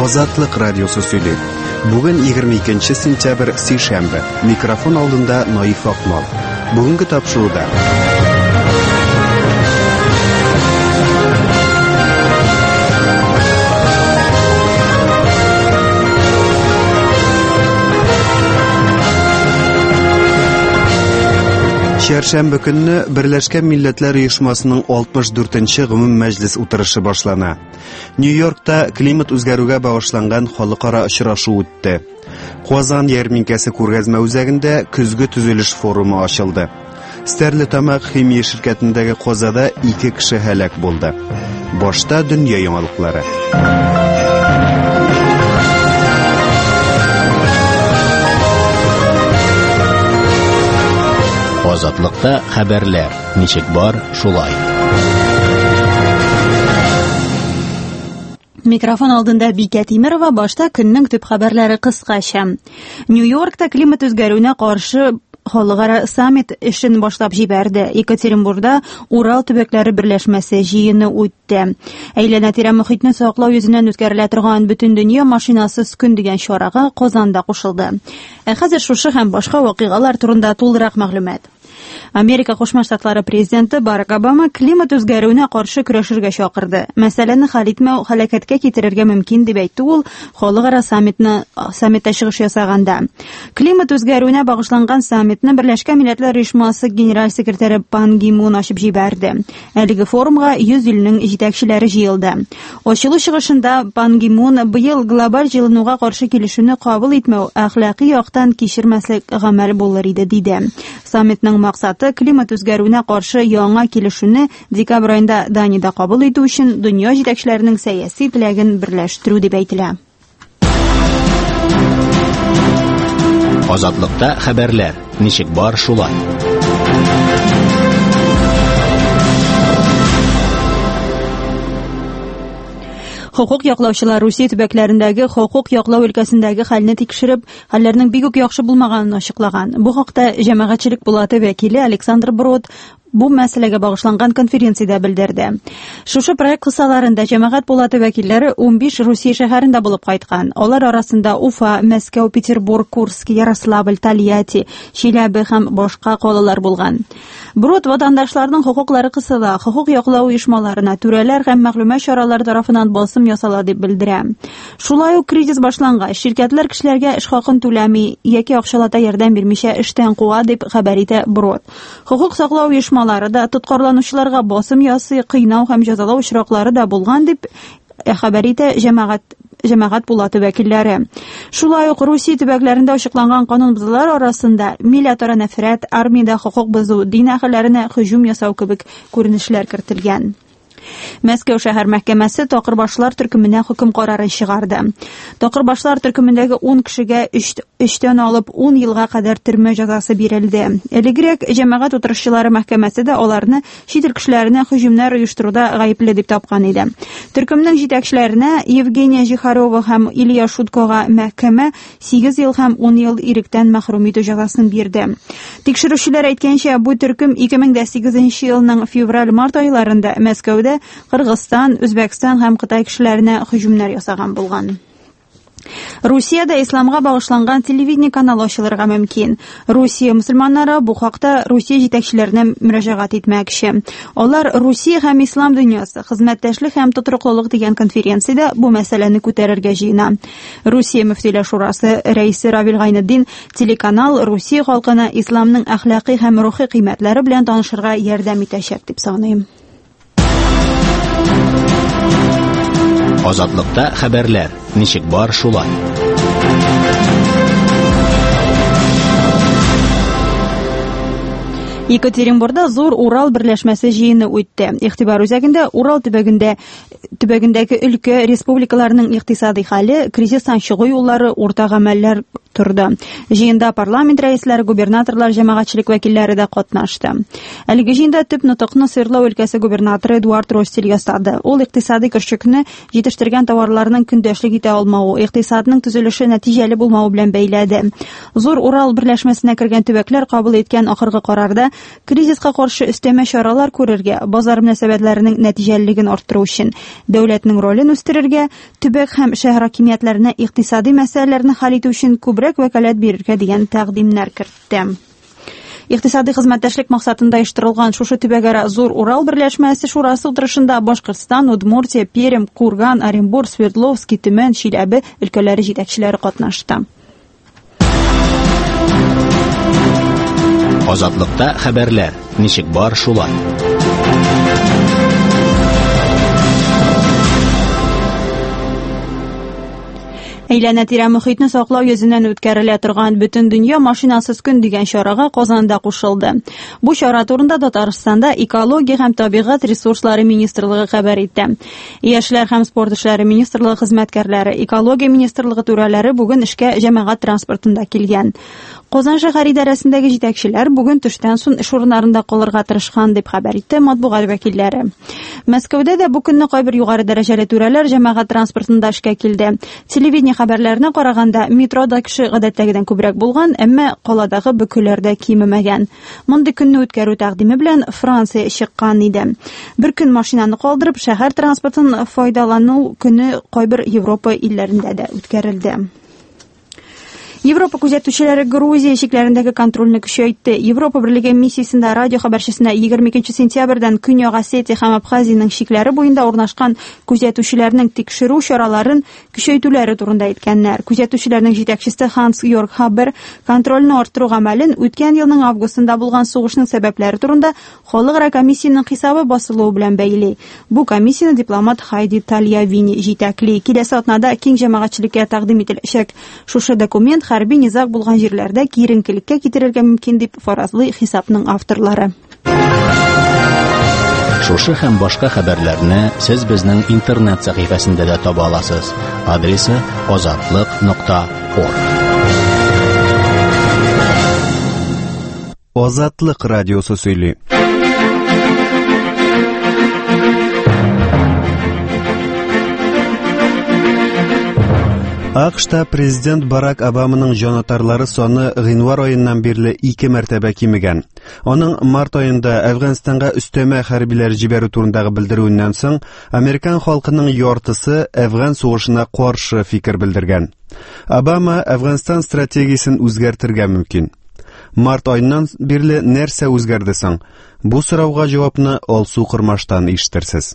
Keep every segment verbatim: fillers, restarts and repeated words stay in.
Азатлык радиосы сөйли. Бүген егерме икенче сентябрь сейшәмбе. Микрофон алдында Наиф Акмал. Бүгенге тапшыруда Чәршәмбе көнне Берләшкән Милләтләр Оешмасының алтмыш дүртенче гомум мәҗлес утырышы башлана. Нью-Йоркта климат үзгәрүгә багышланган халыкара очрашу үтте. Казан ярминкәсе күргәзмә үзәгендә көзге төзелеш форумы ачылды. Стәрлетамак химия ширкәтендәге казада ике кеше һәлак булды. Башта дөнья яңалыклары. Азатлыкта хәбәрләр. Ничек бар, шулай. Микрофон алдында Бикә Тимерова, башта көннең төп хәбәрләре кыскача. Нью-Йоркта климат үзгәрүенә каршы халыкара саммит эшен башлап җибәрде. Екатеринбургда Урал төбәкләре берләшмәсе җыены үтте. Әйләнә-тирә мөхитне саклау йөзеннән үткәрелә торган бөтен дөнья машинасыз көн дигән чарага Казанда кушылды. Ә хәзер шушы һәм башка вакыйгалар турында тулырак мәгълүмат. Америка Кушма Штатлары президенты Барак Обама климат үзгәрүенә каршы көрәшергә чакырды. Мәсьәләне хәл итмәү һәлакәткә китерергә мөмкин дип әйтте ул халыкара саммитны саммитта чыгыш ясаганда. Климат үзгәрүенә багышланган саммитны Берләшкән Милләтләр Оешмасы генераль секретаре Пан Ги Мун ачып җибәрде. Әлеге форумга йөз илнең җитәкчеләре җыелды. Ачылу чыгышында Пан Ги Мун быел глобаль җылынуга каршы килешүне кабул итмәү әхлакый яктан кичермәслек гамәл булыр иде диде. Саммитның максаты климат үзгәрүенә каршы яңа килешүне декабрь аенда Даниядә кабул итү өчен дөнья җитәкчеләренең сәяси теләген берләштерү дип әйтелә. Азатлыкта хәбәрләр. Ничек бар, шулай. Хокук яклаучылар Русия төбәкләрендәге хокук яклау өлкәсендәге хәлне тикшереп, хәлләрнең бик үк яхшы булмаганын ачыклаган. Бу хакта җәмәгатьчелек булаты вәкиле Александр Брод бу мәсьәләгә багышланган конференциядә белдерде. Шушы проект кысаларында җәмәгать булаты вәкилләре ун биш Русия шәһәрендә булып кайткан. Алар арасында Уфа, Мәскәү, Петербург, Курск, Ярославль, Тольятти, Челябе һәм башка калалар булган. Брод ватандашларның хокуклары кысыла, хокук яклау оешмаларына түрәләр һәм мәгълүмат чаралары тарафыннан басым ясала дип белдерә. Шулай ук кризис башлангач, ширкәтләр кешеләргә эш хакын түләми яки акчалата ярдәм бирмичә эштән куа дип хәбәр итә Брод. Хокук саклау оешмалары да тоткарланучыларга басым ясый, кыйнау һәм җәзалау очраклары да булган дип хәбәр итә җәмәгать җәмәгать булаты вәкилләре. Шулай ук Русия төбәкләрендә ачыкланган канун бозулар арасында милләтара нәфрәт, армиядә хокук бозу, дин әһелләренә һөҗүм ясау кебек күренешләр кертелгән. Мәскәү шәһәр мәхкәмәсе Такырбашлар төркеменә хөкем карары чыгарды. Такырбашлар төркемендәге ун кешегә өчтән алып ун елга кадәр төрмә җәзасы бирелде. Элегрәк җәмәгать утырышчылары мәхкәмәсе дә аларны чит ил кешеләренә һөҗүмнәр оештыруда гаепле дип тапкан иде. Төркемнең җитәкчеләренә Евгения Жихарова һәм Илья Шуткога мәхкәмә сигез ел һәм ун ел иректән мәхрүм итү җәзасын бирде. Тикшерүчеләр әйткәнчә, бу төркем ике мең сигезенче елның февраль-март айларында Мәскәүдә Кыргызстан, Үзбәкстан һәм Кытай кешеләренә һөҗүмнәр ясаган булган. Русиядә исламга багышланган телевидение каналы ачылырга мөмкин. Русия мөселманнары бу хакта Русия җитәкчеләренә мөрәҗәгать итмәкче. Алар Русия һәм ислам дөньясы, хезмәттәшлек һәм тотрыклылык дигән конференциядә бу мәсьәләне күтәрергә җыена. Русия мөфтиләр шурасы рәисе Равил Гайнетдин телеканал Русия халкына исламның әхлакый һәм рухи кыйммәтләре белән танышырга ярдәм итәчәк дип саныйм. Азатлыкта хәбәрләр. Ничек бар, шулай. Екатеринбургда зур Урал берләшмәсе җыены үтте. Игътибар үзәгендә Урал төбәгендә төбәгендәге өлкә республикаларының икътисади хәле, кризистан чыгу юллары, урта гамәлләр торды. Җыенда парламент рәисләре, губернаторлар, җәмәгатьчелек вәкилләре дә катнашты. Әлеге җыенда төп нутыкны Свердлов өлкәсе губернаторы Эдуард Ростель ясады. Ул икътисади көрчекне җитештергән товарларның көндәшлек итә алмавы, икътисадның төзелеше нәтиҗәле булмавы белән бәйләде. Зур Урал берләшмәсенә кергән төбәкләр кабул иткән ахыргы карарда кризиска каршы өстәмә чаралар күрергә, базар мөнәсәбәтләренең нәтиҗәлелеген арттыру өчен дәүләтнең ролен үстерергә, төбәк һәм шәһәр хакимиятләренә икътисади мәсьәләләрне хәл итү өчен күбрәк вәкаләт бирергә дигән тәкъдимнәр кертте. Икътисади хезмәттәшлек максатында оештырылган шушы төбәгара Зур Урал берләшмәсе шурасы утырышында Башкортстан, Удмуртия, Пермь, Курган, Оренбург, Свердловск, Төмән, Чиләбе өлкәләре җитәкчеләре катнашты. Азатлыкта хәбәрләр. Ничек бар шулай. Әйләнә-тирә мөхитне саклау йөзеннән үткәрелә торган бөтен дөнья машинасыз көн дигән чарага Казанда кушылды. Бу чара турында Татарстанда экология һәм табигать ресурслары министрлыгы хәбәр итте. Яшьләр һәм спорт эшләре министрлыгы хезмәткәрләре, экология министрлыгы түрәләре бүген эшкә җәмәгать транспортында килгән. Казан шәһәр идарәсендәге җитәкчеләр бүген төштән соң эш урыннарында калырга тырышкан дип хәбәр итте матбугат вәкилләре. Мәскәүдә дә бу көнне кайбер югары дәрәҗәле түрәләр җәмәгать транспортында эшкә килде. Телевидение хәбәрләренә караганда метрода кеше гадәттәгедән күбрәк булган, әмма каладагы бөкеләрдә кимемәгән. Мондый көнне үткәрү тәкъдиме белән Франция чыккан иде. Бер көн машинаны калдырып, шәһәр транспортын файдалану көне кайбер Европа илләрендә дә үткәрелде. Европа күзәтүчеләре Грузия чикләрендәге контрольне көчәйтте. Европа Берлеге миссиясендә радио хәбәрчесенә егерме икенче сентябрьдән Көньяк Осетия һәм Абхазиянең чикләре буенда урнашкан күзәтүчеләрнең тикшерү чараларын көчәйтүләре турында әйткәннәр. Күзәтүчеләрнең җитәкчесе Ханс Йорг Хабер контрольне арттыру гамәлен үткән елның августында булган сугышның сәбәпләре турында халыкара комиссияның хисабы басылуы белән бәйли. Бу комиссияне дипломат Хайди Тальявини җитәкли. Киләсе атнада киң җәмәгатьчелеккә тәкъдим ителәчәк. Шушы документ хәрби низак булган җирләрдә киеренкелеккә китерергә мөмкин дип фаразлый хисапның авторлары. Шушы һәм башка хәбәрләрне сез безнең интернет сәхифәсендә дә таба аласыз. Адресы азатлык нокта орг. Азатлык радиосы сөйли. АКШта президент Барак Обаманың җанатарлары саны гыйнвар аеннан бирле ике мәртәбә кимегән. Аның март аенда Әфганстанга өстәмә хәрбиләр җибәрү турындагы белдерүеннән соң Американ халкының яртысы Әфган сугышына каршы фикер белдергән. Обама Әфганстан стратегиясен үзгәртергә мөмкин. Март аеннан бирле нәрсә үзгәрде соң? Бу сорауга җавапны Алсу Кырмаштан ишетерсез.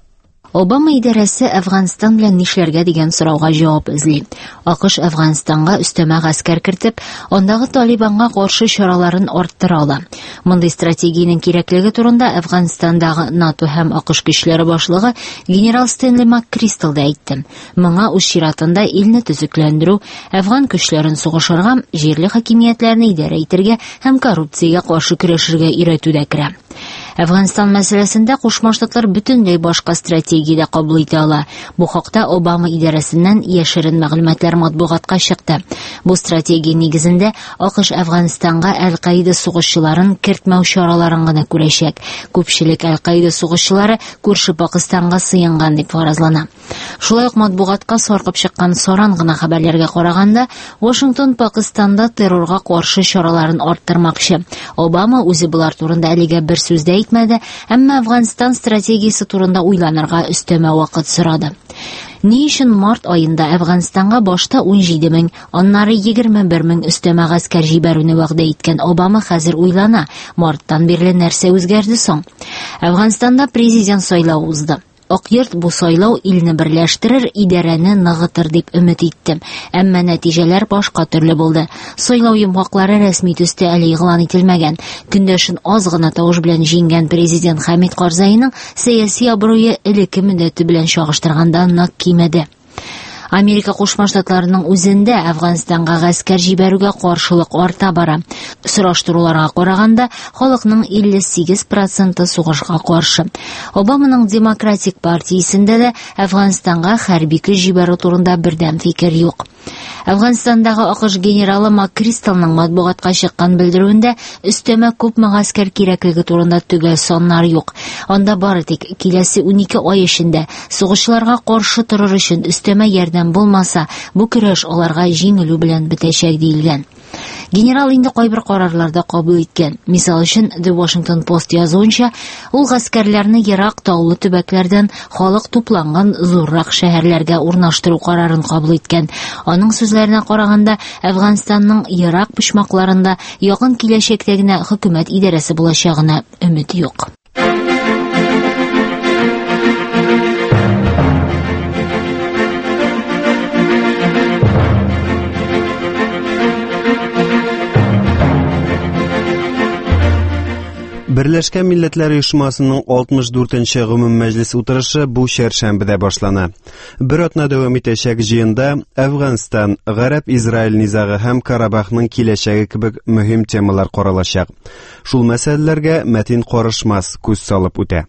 Обама идарәсе Әфганстан белән нишләргә дигән сорауга җавап эзли. АКШ Әфганстанга өстәмә гаскәр кертеп, андагы Талибанга каршы чараларын арттыра ала. Мондый стратегиянең кирәклеге турында Әфганстандагы НАТО һәм АКШ көчләре башлыгы генерал Стэнли МакКристал да әйтте. Моңа үз чиратында илне төзекләндерү, Әфган көчләрен сугышырга, җирле хакимиятләрне идарә итәргә һәм коррупциягә каршы көрәшергә өйрәтүдә керә. Әфганстан мәсьәләсендә Кушма Штатлар бөтенләй башка стратегиядә кабул итә ала. Бу хакта Обама идарәсеннән яшерен мәгълүматлар матбугатка чыкты. Бу стратегия нигезендә АКШ Әфганстанга Әл-Каида сугышчыларын кертмәү чараларын гына күрәчәк. Күпчелек Әл-Каида сугышчылары күрше Пакистанга сыенган дип фаразлана. Шулай ук матбугатка саркып чыккан саран гына хәбәрләргә караганда, Вашингтон Пакистанда террорга каршы чараларын арттырмакчы. Обама үзе булар турында әлегә бер сүз дә әйтмәде, әмма Әфганстан стратегиясе турында уйланырга өстәмә вакыт сорады. Ни өчен март аенда Әфганстанга башта ун җиде мең, аннары егерме бер мең өстәмә гаскәр җибәрүне вәгъдә иткән Обама хәзер уйлана, марттан бирле нәрсә үзгәрде соң? Әфганстанда президент сайлауы узды. Акъйорт бу сайлау илне берләштерер, идарәне ныгытыр дип өмет иттем. Әмма нәтиҗәләр башка төрле булды. Сайлау йомгаклары рәсми төстә әле игълан ителмәгән. Көндәшен аз гына тавыш белән җиңгән президент Хамид Карзаиның сәяси абруе элекке мөддәте белән чагыштырганда нык кимәде. Америка Кушма Штатларының үзендә Әфганстанга гаскәр җибәрүгә каршылык арта бара. Сораштыруларга караганда, халыкның илле сигез проценты сугышка каршы. Обаманың Демократик партиясендә дә Әфганстанга хәрби көч җибәрү турында бердәм фикер юк. Әфганстандагы АКШ генералы МакКристалның матбугатка чыккан белдерүендә өстәмә күпме гаскәр кирәклеге турында төгәл саннар юк. Анда бары тик киләсе унике ай эчендә сугышларга каршы торыр өчен өстәмә ярдәм булмаса, бу көрәш аларга җиңелү белән бетәчәк диелгән. Генерал инде кайбер карарларда кабул иткән. Мисал өчен, The Washington Post язуынча, ул гаскәрләрне ерак таулы төбәкләрдән халык тупланган зуррак шәһәрләргә урнаштыру карарын кабул иткән. Аның сүзләренә караганда, Әфганстанның ерак почмакларында якын киләчәктә генә хөкүмәт идарәсе булачагына өмет юк. Берләшкән Милләтләр Оешмасының алтмыш дүртенче гомум мәҗлес утырышы бу чәршәмбедә башлана. Бер атна дәвам итәчәк җыенда Әфганстан, Гарәп-Израиль низагы һәм Карабахның киләчәге кебек мөһим темалар каралачак. Шул мәсьәләләргә Мәтин Карышмас күз салып үтә.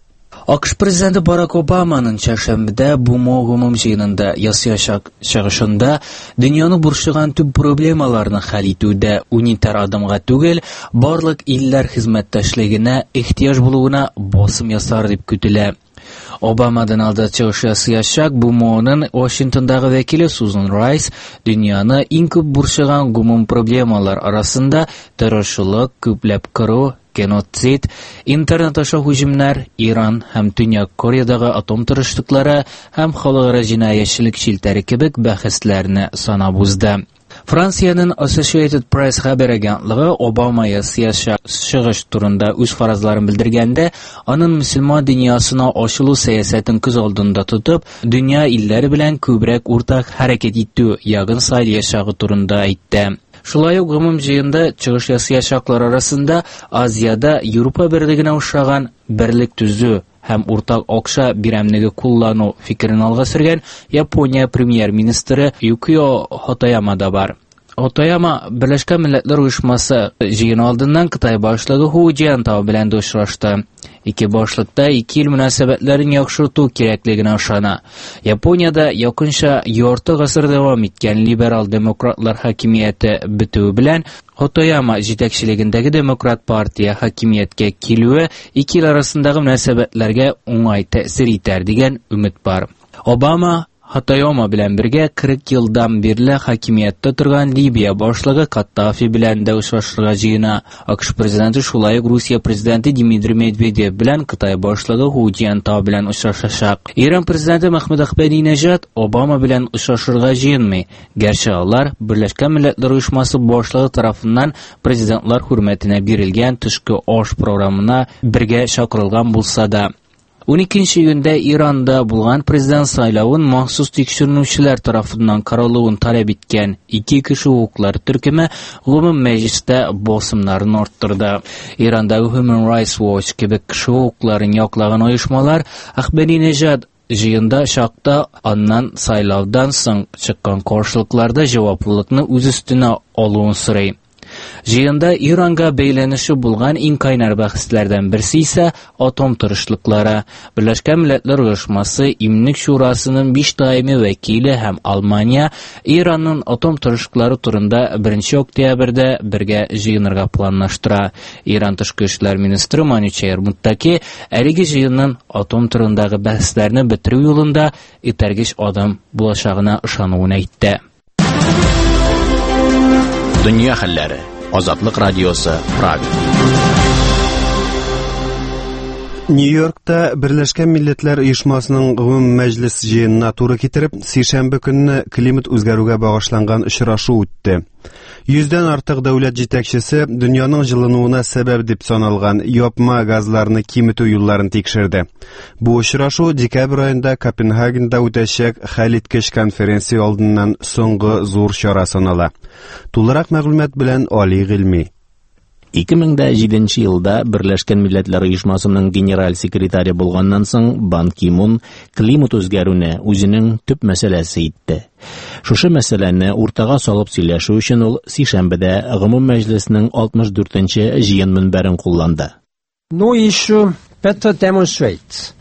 АКШ президенты Барак Обаманың чәршәмбедә БУМО гомум җыенында ясыячак чыгышында дөньяны борчыган төп проблемаларны хәл итүдә унитар адымга түгел, барлык илләр хезмәттәшлегенә ихтияҗ булуына басым ясар дип көтелә. Обамадан алда чыгыш ясыячак БУМОның Вашингтондагы вәкиле Сузан Райс дөньяны иң күп борчыган гомум проблемалар арасында тырышлык, күпләп кыру, геноцид, интернет аша һөҗүмнәр, Иран һәм Төньяк Кореядагы атом тырышлыклары һәм халыкара җинаятьчелек челтәре кебек бәхәсләрне санап узды. Франциянын Associated Press хәбәр агентлыгы Обама ясыячак чыгыш турында үз фаразларын белдергәндә, аның мөселман дөньясына ачылу сәясәтен күз алдында тотып, дөнья илләре белән күбрәк уртак хәрәкәт итү ягын сайлаячагы турында әйтте. Шулай ук гомум җыенда чыгыш ясыячаклар арасында Азияда Европа берлегенә охшаган берлек төзү һәм уртак акча биремлеге куллану фикерен алга сөргән Япония премьер-министры Юкио Хатаяма да бар. Хатаяма Берләшкән Милләтләр Оешмасы җыены алдыннан Кытай башлыгы Ху Джиантау белән очрашты. Ике башлыкта ике ил мөнәсәбәтләрен яхшырту кирәклегенә ышана. Япониядә якынча ярты гасыр дәвам иткән либерал демократлар хакимияте бетү белән Хатаяма җитәкчелегендәге демократ партия хакимияткә килүе ике ил арасындагы мөнәсәбәтләргә уңай тәэсир итәр дигән өмет бар. Обама Хатаяма белән бергә кырык елдан бирле хакимиятта торган Либия башлыгы Каттафи белән дә очрашырга җыена. АКШ президенты шулай ук Русия президенты Дмитрий Медведев белән Кытай башлыгы Ху Джиантау белән очрашачак. Иран президенты Мөхәммәд Ахмадинеҗад Обама белән очрашырга җыенмый. Гәрчә алар Берләшкән Милләтләр Оешмасы башлыгы тарафыннан президентлар хөрмәтенә бирелгән төшке аш программына бергә чакырылган булса да. уникенче июньдә Иранда булган президент сайлавын махсус тикшерүчеләр тарафыннан каралуын таләп иткән ике кеше хукуклар төркеме гомум мәҗлестә басымнарын арттырды. Ирандагы Human Rights Watch кебек кеше хукукларын яклаган оешмалар Ахмадинеҗад җыенда чакта аннан сайлаудан соң чыккан каршылыкларда җаваплылыкны үз өстенә алуын сорый. Җыенда Иранга бәйләнеше булган иң кайнар бәхәсләрдән берсе исә атом тырышлыклары. Берләшкән Милләтләр Оешмасы Имнек шурасының биш даими вәкиле һәм Алмания Иранның атом тырышлыклары турында беренче октябрьдә бергә җыенырга планлаштыра. Иран тышкы эшләр министры Манучейр Муттаки әлеге җыенның атом турындагы бәхәсләрне бетерү юлында итәргеч адым булачагына ышануын әйтте. Дөнья хәлләре. Азатлык радиосы Прага. Нью-Йоркта Берләшкән Милләтләр Оешмасының гомум мәҗлес җыенына туры китереп, сишәмбе көнне климат үзгәрүгә багышланган очрашу үтте. Йөздән артык дәүләт җитәкчесе дөньяның җылынуына сәбәп дип саналган япма газларны киметү юлларын тикшерде. Бу очрашу декабрь аенда Копенгагенда үтәчәк хәлиткеч конференция алдыннан соңгы зур чара санала. Тулырак мәгълүмат белән Али Гыйльми. ике мең җиденче елда Берләшкән Милләтләр Оешмасының генераль секретаре булганнан соң Бан Ки-мун климат үзгәрүне үзенең төп мәсьәләсе итте. Шушы мәсьәләне уртага салып сөйләшү өчен ул сишәмбедә гомум мәҗлеснең алтмыш дүртенче җыен мөнбәрен кулланды. No issue better demonstrates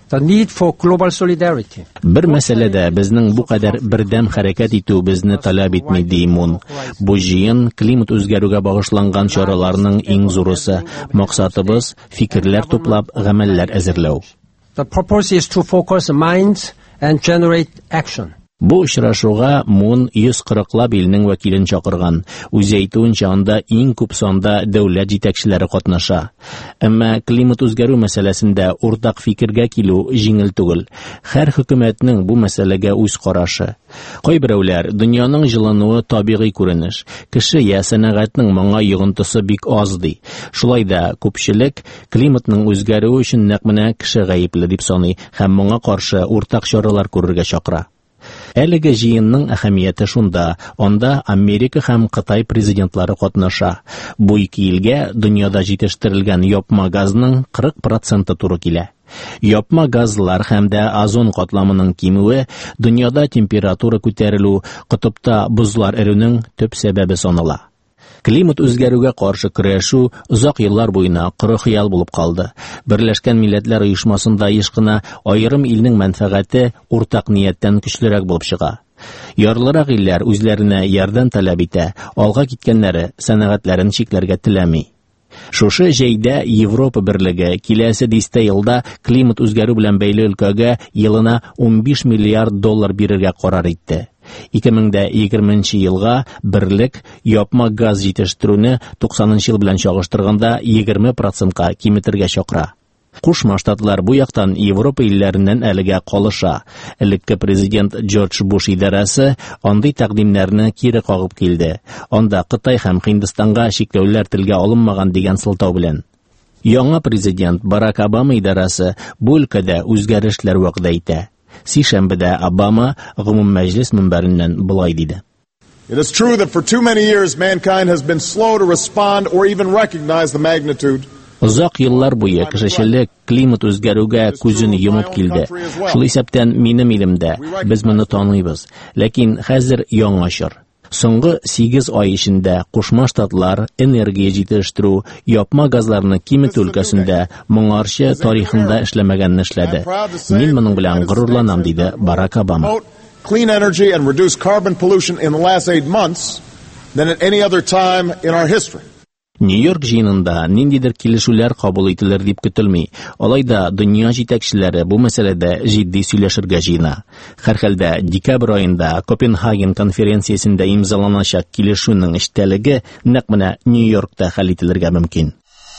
The need for global solidarity. Бер мәсьәләдә безнең бу кадәр бердәм хәрәкәт итү безне таләп итми, ди Мун. Бу җыен климат үзгәрүгә багышланган чараларның иң зурысы. Максатыбыз фикерләр туплап, гамәлләр әзерләү. The purpose is to focus minds and generate action. Бу очрашуга Мун йөз кырыклап илнең вәкилен чакырган. Үзе әйтүенчә, анда иң күп санда дәүләт җитәкчеләре катнаша. Әмма климат үзгәрү мәсьәләсендә уртак фикергә килү җиңел түгел. Һәр хөкүмәтнең бу мәсьәләгә үз карашы. Кайберәүләр дөньяның җылынуы табигый күренеш, кеше я сәнәгатьнең моңа йогынтысы бик аз ди. Шулай да күпчелек климатның үзгәрүе өчен нәкъ менә кеше гаепле дип саный һәм моңа каршы уртак чаралар күрергә чакыра. Әлеге җыенның әһәмияте шунда, анда Америка һәм Кытай президентлары катнаша. Бу ике илгә дөньяда җитештерелгән япма газның кырык проценты туры килә. Япма газлар һәм дә озон катламының кимүе, дөньяда температура күтәрелү, кутупта бузлар эрүнең төп сәбәбе санала. Климат үзгәрүгә каршы көрәшү озак еллар буена коры хыял булып калды. Берләшкән Милләтләр Оешмасында еш кына аерым илнең мәнфәгате уртак нияттән көчлерәк булып чыга. Ярлырак илләр үзләренә ярдәм таләп итә, алга киткәннәре сәнәгатьләрен чикләргә теләми. Шушы җәйдә Европа берлеге киләсе дистә елда климат үзгәрү белән бәйле өлкәгә елына ун биш миллиард доллар бирергә карар итте. ике мең егерменче елга берлек япма газ җитештерүне туксанынчы ел белән чагыштырганда егерме процентка киметергә чакыра. Кушма Штатлар бу яктан Европа илләреннән әлегә калыша. Элекке президент Джордж Буш идарәсе андый тәкъдимнәрне кире кагып килде. Анда Кытай һәм Һиндстанга чикләүләр телгә алынмаган дигән сылтау белән. Яңа президент Барак Обама идарәсе бу өлкәдә үзгәрешләр вәгъдә итә. Сишәмбедә Обама гомум мәҗлес мөнбәреннән булай диде. It is true that for too many years mankind has been slow to respond or even recognize the magnitude. Озак еллар буе кешелек климат үзгәрүгә күзен йомып килде. Шул исәптән минем илемдә без моны таныйбыз, ләкин хәзер яңа чор. Соңгы сигез ай эчендә Кушма Штатлар энергия җитештерү, япма газларны киметү өлкәсендә моңарчы тарихында эшләмәгәнне эшләде. Мин моның белән горурланам, диде Барак Обама. Clean energy and reduce carbon pollution in the last eight months than at any other time in our history. Нью-Йорк җыенында ниндидер килешүләр кабул ителер дип көтелми. Алайда дөнья җитәкчеләре бу мәсьәләдә җитди сөйләшергә җыена. Һәрхәлдә декабрь аенда Копенгаген конференциясендә имзаланачак килешүнең эчтәлеге нәкъ менә Нью-Йоркта хәл ителергә мөмкин.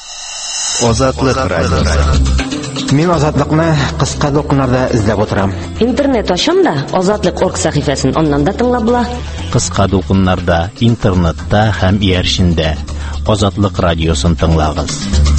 Азатлык радиосы. Мин азатлыкны кыска докумнарда эзләп утырам. Интернет ачам да Азатлык точка орг сәхифәсен аннан да тыңлап була. Кыска докумнарда, интернетта һәм иярчендә Азатлык радиосын тыңлагыз.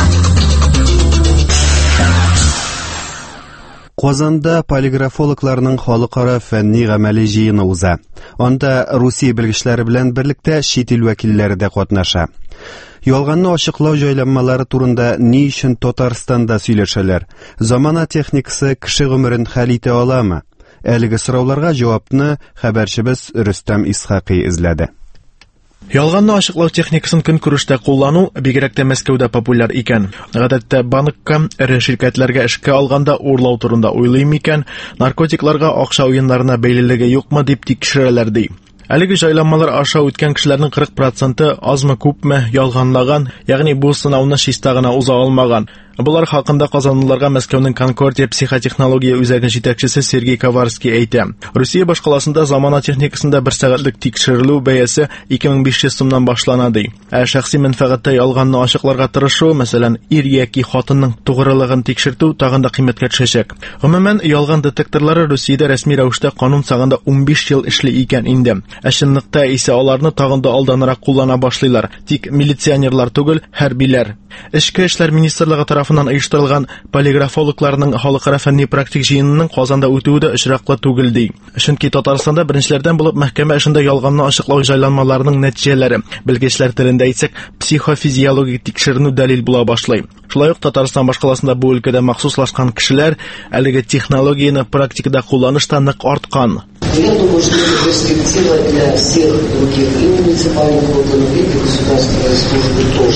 Казанда полиграфологларның халыкара фәнни гамәли җыены уза. Анда Русия белгечләре белән берлектә чит ил вәкилләре дә катнаша. Ялганны ачыклау җайланмалары турында ни өчен Татарстанда сөйләшәләр? Замана техникасы кеше гомерен хәл итә аламы? Әлеге сорауларга җавапны хәбәрчебез Рөстәм Исхакый эзләде. Ялганны ачыклау техникасын көнкүрештә куллану бигрәк тә Мәскәүдә популяр икән. Гадәттә банкка, эре ширкәтләргә эшкә алганда урлау турында уйлыйм икән, наркотикларга, акча уеннарына бәйлелеге юкмы дип тикшерәләр ди. Әлеге җайланмалар аша үткән кешеләрнең кырык проценты азмы-күпме ялганлаган, ягъни бу сынауны чиста гына уза алмаган. Булар хакында казанлыларга Мәскәүнең Конкордия психотехнология үзәге җитәкчесе Сергей Коварский әйтә. Русия башкаласында замана техникасында бер сәгатьлек тикшерелү бәясе ике мең биш йөз сумнан башлана ди. Ә шәхси мәнфәгатьтә ялганны ачыкларга тырышу, мәсәлән, ир яки хатынның тугрылыгын тикшертү тагын да кыйммәткә төшәчәк. Гомумән, ялган детекторлары Русиядә рәсми рәвештә канун сагында ун биш ел эшли икән инде. Ә чынлыкта исә аларны тагын да алданрак куллана башлыйлар. Тик милиционерлар түгел, хәрбиләр. Эчке эшләр министрлыгы тарафыннан оештырылган полиграфологларның халыкара фәнни практик җыенының Казанда үтүе дә очраклы түгел ди. Чөнки Татарстанда беренчеләрдән булып мәхкәмә эшендә ялганны ачыклау җайланмаларының нәтиҗәләре, белгечләр телендә әйтсәк, психофизиологик тикшеренү дәлил була башлый. Шулай ук Татарстан башкаласында бу өлкәдә махсуслашкан кешеләр әлеге технологияны практикада кулланышта нык арткан. Я думаю, что это перспектива для всех других и муниципальных органов, и государственной службы тоже.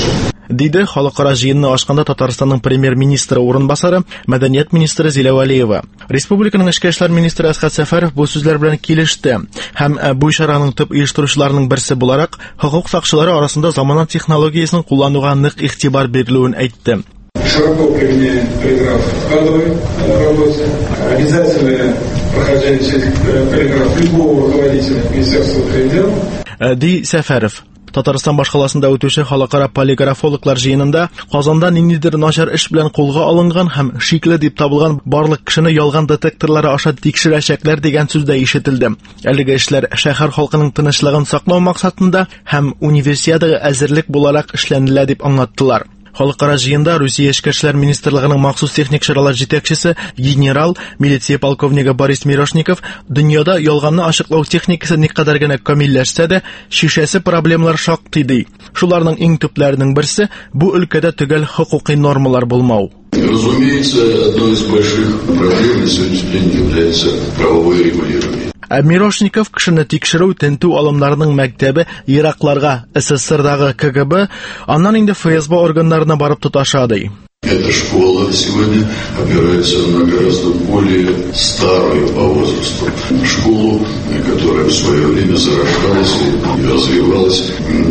диде халыкара җыенны ачканда Татарстанның премьер-министры урынбасары, мәдәният министры Зилә Вәлиева. Республиканың эчке эшләр министры Әсгать Сәфәров бу сүзләр белән килеште һәм бу чараның төп оештыручыларының берсе буларак хокук сакчылары арасында замана технологиясын куллануга нык игътибар бирелүен әйтте. Широко применяем полиграф в кадровой работе. Обязательное прохождение через полиграф любого руководителя Министерства внутренних дел. Ди Сәфәров. Татарстан башкаласында үтүче халыкара полиграфологлар җыенында Казанда ниндидер начар эш белән кулга алынган һәм шикле дип табылган барлык кешене ялган детекторлары аша тикшерәчәкләр дигән сүз дә ишетелде. Әлеге эшләр шәһәр халкының тынычлыгын саклау максатында һәм универсиадага әзерлек буларак эшләнелә дип аңлаттылар. Халыкара җыенда Русия эчке эшләр министрлыгының махсус техник чаралар җитәкчесе генерал милиция полковнигы Борис Мирошников дөньяда ялганны ачыклау техникасы никадәр генә камилләшсә дә, шишәсе проблемалар шактый ди. Шуларның иң төпләренең берсе бу өлкәдә төгәл хокукый нормалар булмау. Разумеется, одной из больших проблем на сегодняшний день является правовое регулирование. Мирошников кешене тикшерү тентү алымнарының мәктәбе Иракларга, СССРдагы КГБ, аннан инде ФСБ органнарына барып тоташа ди. Эта школа сегодня опирается на гораздо более старую по возрасту школу, которая в свое время зарождалась и развивалась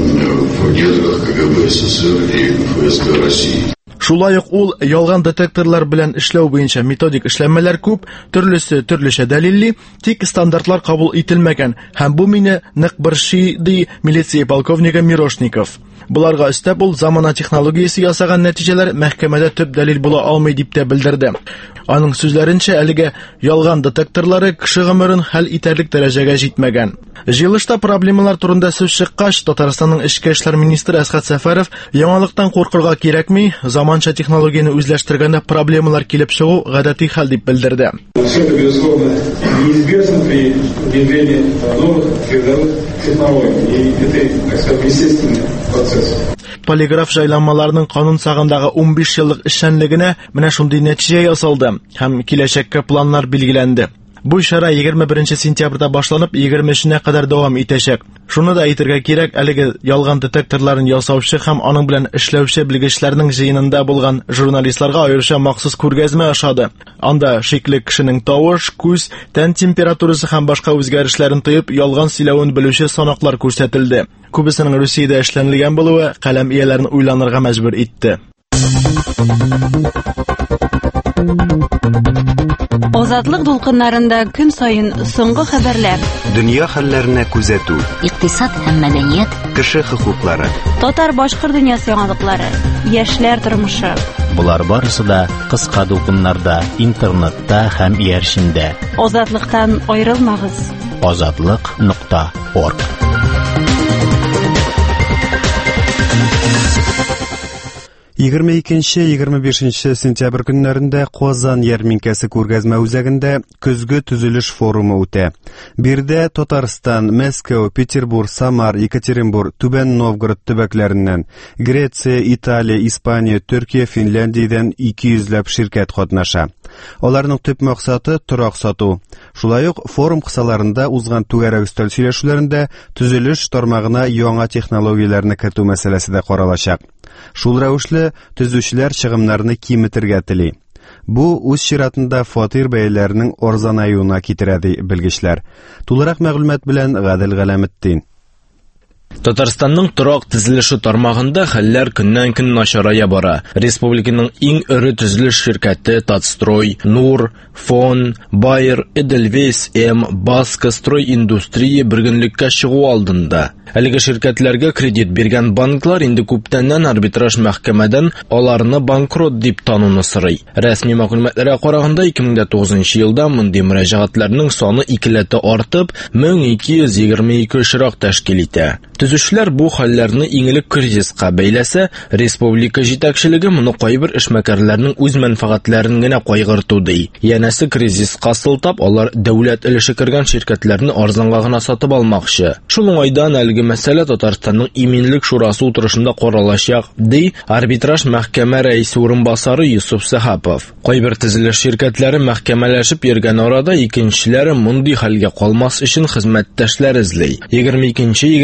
в недрах КГБ СССР и ФСБ России. Шулай ук ул ялган детекторлар белән эшләү буенча методик эшләнмәләр күп, төрлесе төрлечә дәлилли, тик стандартлар кабул ителмәгән һәм бу мине нык борчый ди милиция полковнигы Мирошников. Буларга өстәп ул замана технологиясе ясаган нәтиҗәләр мәхкәмәдә төп дәлил була алмый дип тә белдерде. Аның сүзләренчә, әлегә ялган детекторлары кеше гомерен хәл итәрлек дәрәҗәгә җитмәгән. Җыелышта проблемалар турында сүз чыккач, Татарстанның эчке эшләр министры Әсгать Сәфәров яңалыктан куркырга кирәкми, заманча технологияне үзләштергәндә проблемалар килеп чыгу гадәти хәл дип белдерде. Все это, безусловно, неизбежно при внедрении новых передовых технологий. И это, так сказать, естественный процесс. Полиграф җайланмаларының канун сагындагы ун биш еллык эшчәнлегенә менә шундый нәтиҗә ясалды һәм киләчәккә планнар билгеләнде. Бу чара егерме беренче сентябрьдә башланып, егерменче кадәр дәвам итәчәк. Шуны да әйтергә кирәк, әлеге ялган детекторларын ясаучы һәм аның белән эшләүче белгечләрнең җыенында булган журналистларга аеруча махсус күргәзмә ошады. Анда шикле кешенең тавыш, күз, тән температурасы һәм башка үзгәрешләрен тоеп, ялган сөйләвен белүче санаклар күрсәтелде. Күбесенең Русиядә эшләнелгән булуы каләм ияләрен уйланырга мәҗбүр итте. Азатлык дулкыннарында көн сайын соңгы хәбәрләр. Дөнья хәлләренә күзәтү. Икътисад һәм мәдәният. Кеше хокуклары. Татар-башкорт дөньясы яңалыклары. Яшьләр тормышы. Булар барысы да кыска дулкыннарда, интернетта һәм иярчендә. Азатлыктан аерылмагыз. азатлык нокта орг. егерме икенче - егерме бишенче сентябрь көннәрендә Казан ярминкәсе күргәзмә үзәгендә көзге төзелеш форумы үтә. Бирдә Татарстан, Мәскәү, Петербург, Самар, Екатеринбург, Түбән Новгород төбәкләреннән, Греция, Италия, Испания, Төркия, Финляндиядән ике йөзләп ширкәт катнаша. Аларның төп максаты торак сату. Шулай ук форум кысаларында узган түгәрәк өстәл сөйләшүләрендә төзелеш тармагына яңа технологияләрне кертү мәсьәләсе дә каралачак. Шул рәвешле төзүчеләр чыгымнарны киметергә тели. Бу үз чиратында фатир бәяләренең арзанаюына китерә ди белгечләр. Тулырак мәгълүмат белән Гадел Галәметдин. Татарстанның торак төзелеше тармагында хәлләр көннән-көн начарая бара. Республиканың иң эре төзелеш ширкәте Татстрой, Нур, Фон, Байер, Эдельвейс, М, Баска Строй индустрия бергенлеккә чыгу алдында. Әлеге ширкәтләргә кредит биргән банклар инде күптәннән арбитраж мәхкәмәдән аларны банкрот дип тануны сорый. Рәсми мәгълүматларга караганда ике мең тугызынчы елда мондый мөрәҗәгатьләрнең саны икеләтә артып, мең ике йөз егерме ике очрак тәшкил итә. Төзүчеләр бу хәлләрне иңелек кризиска бәйләсә, республика җитәкчелеге моны кайбер эшмәкәрләрнең үз мәнфәгатьләрен генә кайгырту ди. Янәсе кризиска сылтап, алар дәүләт өлеше кергән ширкәтләрне арзанга гына сатып алмакчы. Шул уңайдан әлеге мәсьәлә Татарстанның иминлек шурасы утырышында каралачак, ди арбитраж мәхкәмә рәисе урынбасары Юсуф Сахапов. Кайбер төзелеш ширкәтләре мәхкәмәләшеп йөргән арада икенчеләре мондый хәлгә калмас өчен хезмәттәшләр эзли. егерме икенче - егерме бишенче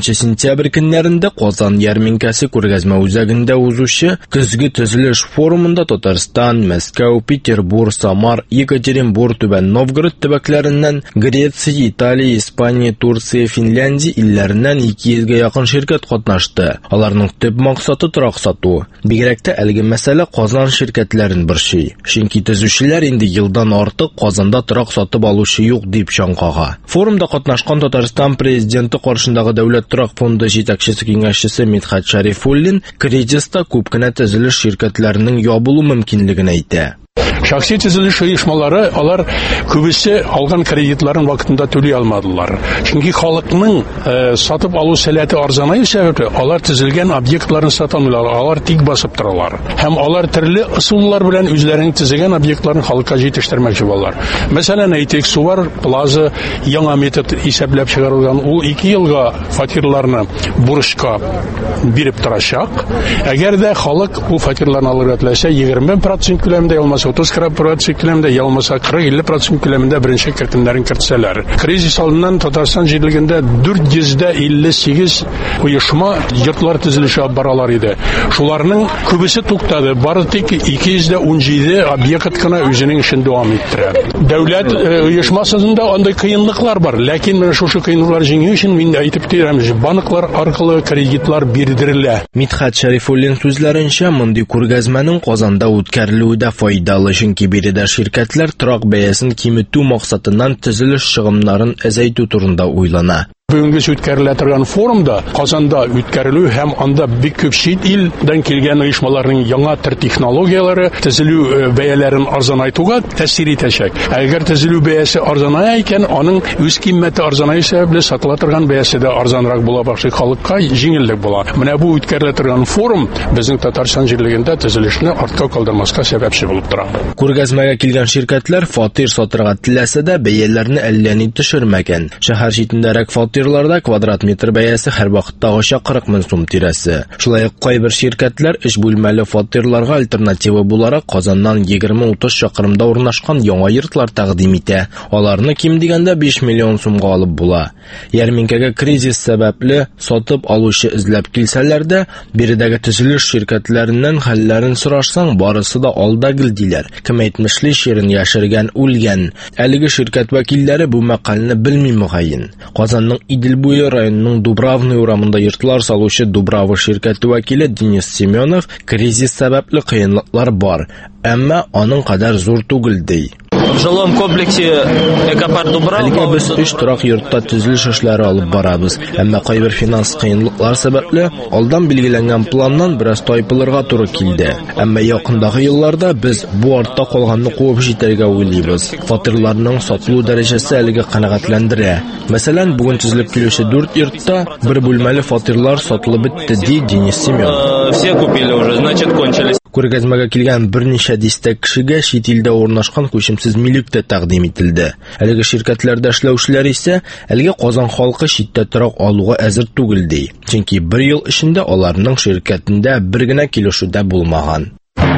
алтынчы сентябрь көннәрендә Казан ярминкәсе күргәзмә үзәгендә узучы көзге төзелеш форумында Татарстан, Мәскәү, Петербург, Самар, Екатеринбург, Түбән Новгород төбәкләреннән, Греция, Италия, Испания, Турция, Финляндия илләреннән ике йөзгә якын ширкәт катнашты. Аларның төп максаты торак сату. Бигрәк тә әлеге мәсьәлә Казан ширкәтләрен борчый. Чөнки төзүчеләр инде елдан артык Казанда торак сатып алучы юк дип чаңкага. Форумда катнашкан Татарстан президенты каршындагы Дәүләт торак фонды җитәкчесе киңәшчесе Мидхат Шарифуллин кризиста күп кенә төзелеш ширкәтләренең ябылу мөмкинлеген әйтә. Шәхси төзелеш оешмалары, алар күбесе алган кредитларын вакытында түли алмадылар. Чөнки халыкның э, сатып алу сәләте арзанаю сәбәпле, алар төзелгән объектларын сатамыйлар, алар тик басып торалар. Һәм алар төрле ысуллар белән үзләренең төзегән объектларын халыкка җитештермәкче булалар. Мәсәлән, әйтик, Сувар плаза яңа метод исәпләп чыгарылган. Ул ике елга фатирларны бурычка биреп торачак. Әгәр дә халык бу фатирларны алырга теләсә, егерме процент күләмендә ялмаса утыз процент күләмендә, ялмаса кырык-илле процент күләмендә беренче кертемнәрен кертсәләр. Кризис алдыннан Татарстан җирлегендә дүрт йөз илле сигез оешма йортлар төзелеше баралар иде. Шуларның күбесе туктады. Бары тик ике йөз ун җиде объект кына үзенең эшен дәвам иттерә. Дәүләт оешмасында андай кыенлыклар бар, ләкин менә шушы кыенлыклар җиңү өчен мин әйтеп торам, банклар аркылы кредитлар бирдерелә. Мидхат Шарифуллин сүзләренчә, мондый күргәзмәнең Казанда үткәрелүе дә файдалы, чөнки биредә ширкәтләр торак бәясен киметү максатыннан төзелеш чыгымнарын әзәйтү турында уйлана. Бүгенге үткәрелә торган форумда Казанда үткәрелү һәм анда бик күп чит илдән килгән оешмаларның яңа төр технологияләре төзелү бәяләрен арзанайтуга тәэсир итәчәк. Әгәр төзелү бәясе арзаная икән, аның үз кыйммәте арзаная сәбәпле сатыла торган бәясе дә арзанрак була башлый, халыкка җиңеллек була. Менә бу үткәрелә торган форум безнең Татарстан җирлегендә төзелешне артка калдырмаска сәбәпче булып тора. Күргәзмәгә килгән ширкәтләр фатир сатырга теләсә дә бәяләрне әллә ни төшермәгән. Шәһәр читендәрәк фатир квадрат метр бәясе һәр вакыттагыча кырык мең сум тирәсе. Шулай ук кайбер ширкәтләр өч бүлмәле фатирларга альтернатива буларак Казаннан егерме-утыз чакрымда урнашкан яңа йортлар тәкъдим итә. Аларны ким дигәндә биш миллион сумга алып була. Ярминкәгә кризис сәбәпле сатып алучы эзләп килсәләр дә, биредәге төзелеш ширкәтләреннән хәлләрен сорашсаң, барысы да алда гел диләр. Кем әйтмешли, ширен яшергән үлгән. Әлеге ширкәт вәкилләре бу мәкаләне белми мөгаен. Казанның Идел-Буе районының Дубравный урамында йортлар салучы Дубрава ширкәте вәкиле Денис Семенов кризис сәбәпле кыенлыклар бар, әмма аның кадәр зур түгел ди. В жилом комплексе Экопарк Дубрава без өч торак йортта төзелеш эшләре алып барабыз, әмма кайбер финанс кыенлыклар сәбәпле алдан билгеләнгән планнан бераз тайпылырга туры килде. Әмма якындагы елларда без бу артта калганны куып җитәргә уйлыйбыз. Фатирларның сатылу дәрәҗәсе әлегә канәгатьләндерә. Мәсәлән, бүген төзелеп килүче дүрт йортта бер бүлмәле фатирлар сатылып бетте, ди Денис Семенов. Все купили уже, значит, кончились. Күргәзмәгә килгән берничә дистәк кешегә чит илдә урнашкан күчемсез милек тә тәкъдим ителде. Әлеге ширкәтләрдә эшләүчеләр исә әлегә Казан халкы читтә торак алуга әзер түгел ди. Чөнки бер ел эчендә аларның ширкәтендә бер генә килешү дә булмаган.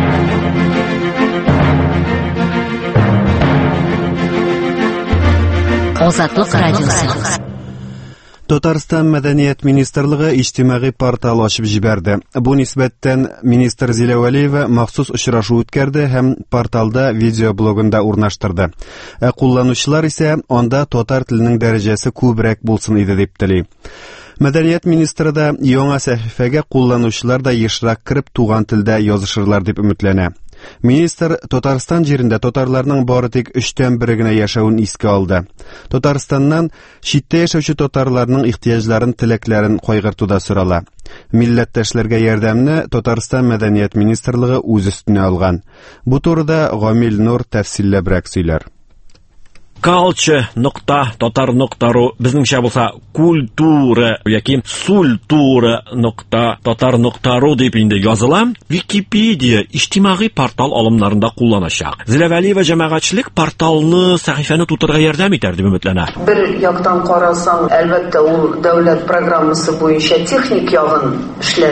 Азатлык радиосы. Татарстан мәдәният министрлыгы иҗтимагый портал ачып җибәрде. Бу нисбәттән министр Зилә Вәлиева махсус очрашу үткәрде һәм порталда видеоблогында урнаштырды. Ә кулланучылар исә анда татар теленең дәрәҗәсе күбрәк булсын иде дип тели. Мәдәният министры да яңа сәхифәгә кулланучылар да ешрак кирип туган телдә язышырлар дип өметләнә. Министр Татарстан җирендә татарларның бары тик өчтән бер генә яшәвен искә алды. Татарстаннан читтә яшәүче татарларның ихтияҗларын, теләкләрен кайгыртуда сорала. Милләттәшләргә ярдәмне Татарстан мәдәният министрлыгы үз өстенә алган. Бу турыда Гамил Нур тәфсилләбрәк сөйләр. Culture нокта татар нокта ру безнеңчә булса культура яки сультура нокта татар нокта ру дип инде языла. Википедия иҗтимагый портал алымнарында кулланачак. Зилә Вәлиева җәмәгатьчелек порталны, сәхифәне тутырга ярдәм итәр дип өметләнә. Бер яктан карасаң, әлбәттә ул дәүләт программасы буенча техник ягын эшләнә.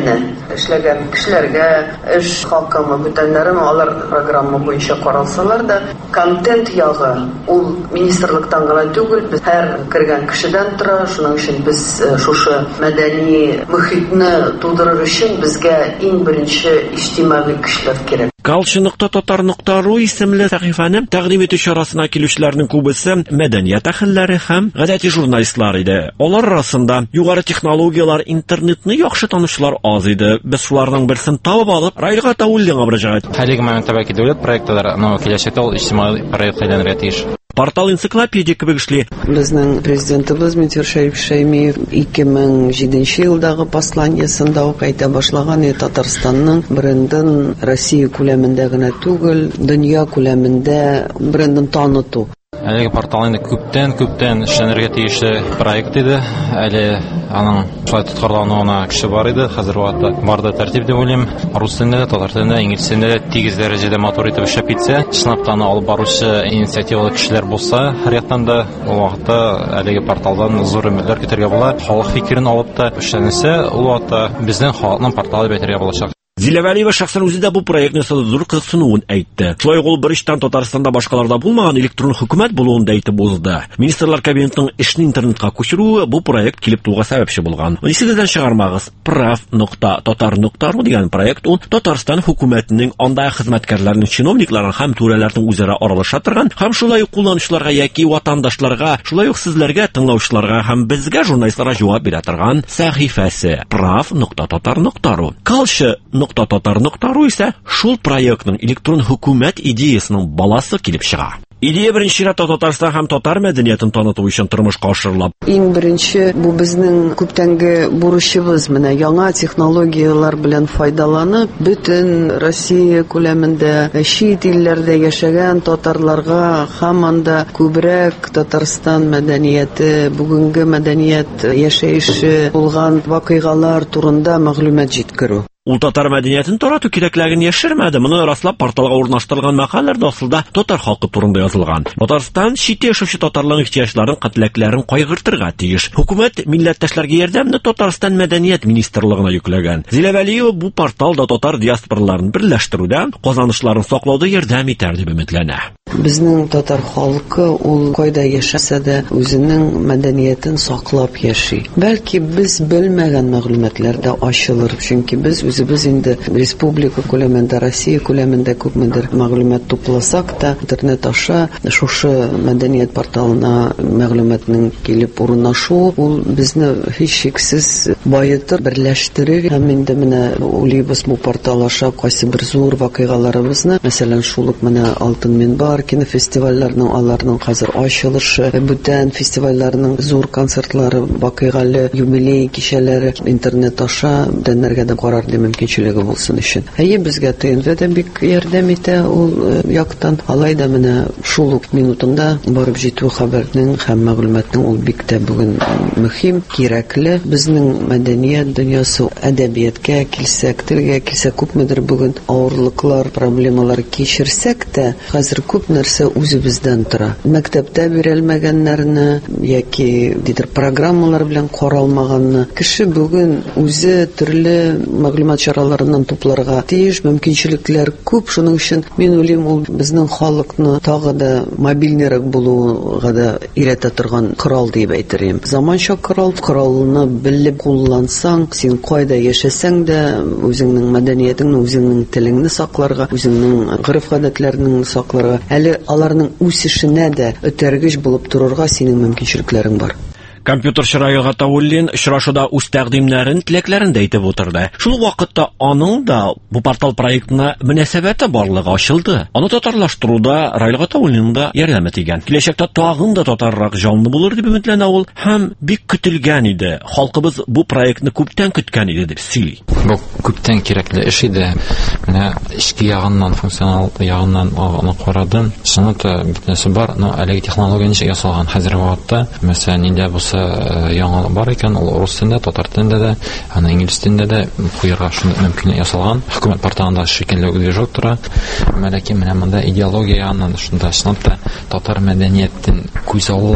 эшләгән кешеләргә, эш хакымы бүтәннәрен алар программа буенча каралсалар да, контент ягы ул министрлыктан гына түгел, без һәр кергән кешедән тора. Шуның өчен без шушы мәдәни мөхитне тудырыр өчен безгә иң беренче иҗтимагый кешеләр кирәк. Culture nokta tatar nokta ru исемле сәхифәне тәкъдим итү чарасына килүчеләрнең күбесе мәдәният әһелләре һәм гадәти журналистлар иде. Алар арасында югары технологиялар, интернетны яхшы танучылар аз иде. Без шуларның берсен табып алып, Раилга Тәвуллинга мөрәҗәгать иттек. Хәлиге моментта дәүләт проектлары, но киләчәктә ул иҗтимагый проект әйләнергә тиеш. Портал энциклопедия кебек эшли. Безнең президентыбыз Минтимер Шәймиев ике мең җиденче елдагы посланиесында ук әйтә башлаган, Татарстанның брендын Россия күләмендә генә түгел, дөнья күләмендә брендын таныту. Әлеге портал инде күптән күптән эшләнергә тиешле проект иде. Әле аның шулай тоткарлануына кеше бар иде. Хәзер вакытта барды тәртип дип уйлыйм. Рус телендә, татар телендә, инглиз телендә тигез дәрәҗәдә матур итеп эшләп китсә, чынлап алып баручы инициативалы кешеләр булса, һәр яктан да ул вакытта әлеге порталдан зур өметләр көтәргә була. Халык фикерен алып та эшләнсә, ул вакытта безнең халыкның порталы дип әйтергә булачак. Зилә Вәлиева шәхсән үзе дә бу проектны зур кызыксынуын әйтте. Шулай ул бериштән Татарстанда башкаларда булмаган электрон хөкүмәт булуын да әйтеп узды. Министрлар кабинетының эшне интернетка күчерүе бу проект килеп туга сәбәпче булган. Унсигездән чыгармагыз прав нокта татар нокта ру дигән проект ул Татарстан хөкүмәтенең анда хезмәткәрләрнең, чиновникларның һәм түрәләрнең үзара аралаша торган һәм шулай ук кулланучыларга яки ватандашларга, шулай ук сезләргә, тыңлаучыларга һәм безгә, журналистларга җавап бирә торган сәхифәсе прав нокта татар нокта ру. Culture нокта татар нокта ру исә шул проектның электрон хөкүмәт идеясының баласы килеп чыга. Идея беренче чиратта Татарстан һәм татар мәдәниятен таныту өчен тормышка ашырыла. Иң беренче бу безнең күптәнге бурычыбыз, менә яңа технологиялар белән файдаланып, бөтен Россия күләмендә чит илләрдә яшәгән татарларга һаман да күбрәк Татарстан мәдәнияте, бүгенге мәдәният яшәеше булган вакыйгалар турында мәгълүмат җиткерү. Ул татар мәдәниятен тарату кирәклеген яшермәде. Моны раслап порталга урнаштырылган мәкаләләрдә асылда татар халкы турында язылган. Татарстан чит яшәүче татарларның ихтыяҗларын, кытләкләрен кайгыртырга тиеш. Хөкүмәт милләттәшләргә ярдәмне Татарстан мәдәният министрлыгына йөкләгән. Зилә Вәлиева бу порталда татар диаспораларын берләштерүдә, казанышларын саклауда ярдәм итәр дип өметләнә. Безнең татар халкы ул кайда яшәсә дә үзенең мәдәниятен саклап яши. Бәлки без белмәгән мәгълүматлар да ачылыр, чөнки без үзебез инде республика күләмендә, Россия күләмендә күпмедер мәгълүмат тупласак та, интернет аша шушы мәдәният порталына мәгълүматның килеп урнашу, ул безне һичшиксез баетыр, берләштерер. Һәм инде менә уйлыйбыз бу портал аша кайсы бер зур вакыйгаларыбызны, мәсәлән, шул ук менә Алтын минбар кинофестивальләрнең, аларның хәзер ачылышы, бүтән фестивальләрнең зур концертлары, вакыйгалы юбилей кичәләре интернет аша дәннәргә дә карар ди мөмкинчелеге булсын өчен. Әйе, безгә ТНВ дә бик ярдәм итә ул яктан. Алай да менә шул ук минутында барып җитү хәбәрнең һәм мәгълүматның ул бик тә бүген мөһим, кирәкле. Безнең мәдәният дөньясы әдәбиятка килсәк, телгә килсәк, күпмедер бүген авырлыклар, проблемалар кичерсәк тә, хәзер күп нәрсә үзебездән тора. Мәктәптә бирелмәгәннәрне яки дидер программалар белән каралмаганны кеше бүген үзе төрле мәгълүмат чараларыннан тупларга тиеш, мөмкинчелекләр күп. Шуның өчен мин уйлыйм, ул безнең халыкны тагы да мобильнерак булуга да иретә торган корал дип әйтерем. Заманча корал, коралны белеп куллансаң, син кайда яшәсәң дә үзеңнең мәдәниятеңне, үзеңнең телеңне сакларга, үзеңнең гырыф-гадәтләреңне сакларга, әле аларның үсешенә дә өтәргеч булып торырга синең мөмкинчелекләрең бар. Компьютерчы Раилга Тәвуллин очрашуда үз тәкъдимнәрен, теләкләрен дә әйтеп утырды. Шул вакытта аның да бу портал проектына мөнәсәбәте барлыгы ачылды. Аны татарлаштыруда Раилга Тәвуллин да ярдәм итгән. Киләчәктә тагын да татаррак җанлы булыр дип өметләнә ул һәм бик көтелгән иде. Халкыбыз бу проектны күптән көткән иде дип сөйли. Бу күптән кирәкле эш иде. Менә эшки ягыннан, функционал ягыннан аны карадым. Шуныта битнәсе бар, но әлеге технология ничек ясалган хәзерге вакытта, мәсәлән, инде булса яңа бар икән, ул рус телендә, татар телендә дә, аны инглиз телендә дә куярга шундый мөмкинлек ясалган. Хөкүмәт порталында шикелле движок тора. Ләкин менә монда идеология янынан шунда шунда татар мәдәниятен күз аллап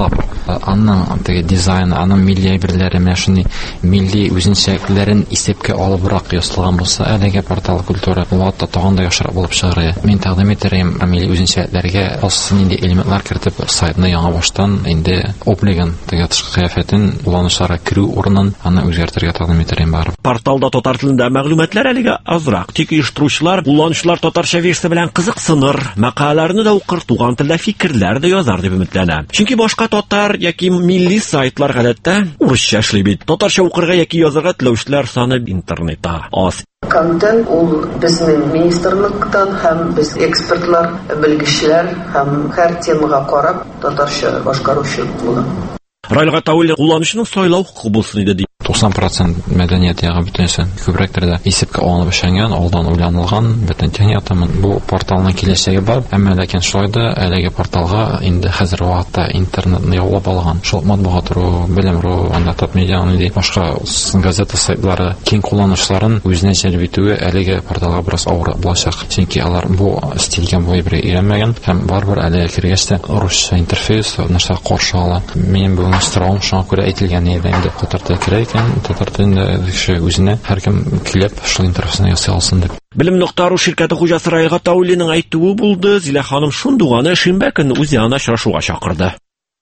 Аның теге дизайны, аның милли әйберләре, менә шундый милли үзенчәлекләрен исәпкә алыбрак ясалган булса, әлегә портал культура вакытта тагын да яхшырак булып чыгар. Мин тәкъдим итәрем милли үзенчәлекләргә ас нинди элементлар кертеп, сайтны яңа баштан инде облиган теге тышкы кыяфәтен уланышларга керү урынын аны үзгәртергә тәкъдим итәрем бар. Порталда татар телендә мәгълүматлар әлегә азрак, тик оештыручылар, кулланучылар татарча версия белән кызыксыныр, мәкаләләрне дә укыр, туган телдә фикерләр дә язар дип өметләнәм. Чөнки башка татар яки милли сайтлар гадәттә урысча эшли бит. Татарча укырга яки язарга теләүчеләр саны интернетта аз. Контент ул безнең министрлыктан һәм без экспертлар, белгечләр һәм һәр темага карап татарча башкаручы була. Райлга Таули кулланучының сайлау хукукы булсын иде ди. to'qson процент мәдәният ягы бөтенсен күбрәктер исәпкә алынып эшләнгән, алдан уйланылган, бөтен техникатан бу порталның киләчәге бар. Әмма ләкин шулай да әлеге порталга инде хәзер вакытта интернетны яулап алган. Шул матбугат.ру, Белем.ру, анда Тат Медианың ди башка газета сайтлары киң кулланучыларын үзенә җәлеп итүе әлеге порталга бераз авыр булачак. Чөнки алар бу стилгә бу ибрә өйрәнмәгән һәм барбер әле кергәч тә русча интерфейс нәрсә каршы ала. Мин бу сорауым шуңа күрә әйтелгән иде инде татар теле татар телендә кеше үзенә һәркем килеп шул интерфейсны ясый алсын дип. Белем.ру ширкәте хуҗасы Райга Таулиның әйтүе булды. Зилә ханым шундуганы шимбә көнне үз янына очрашуга чакырды.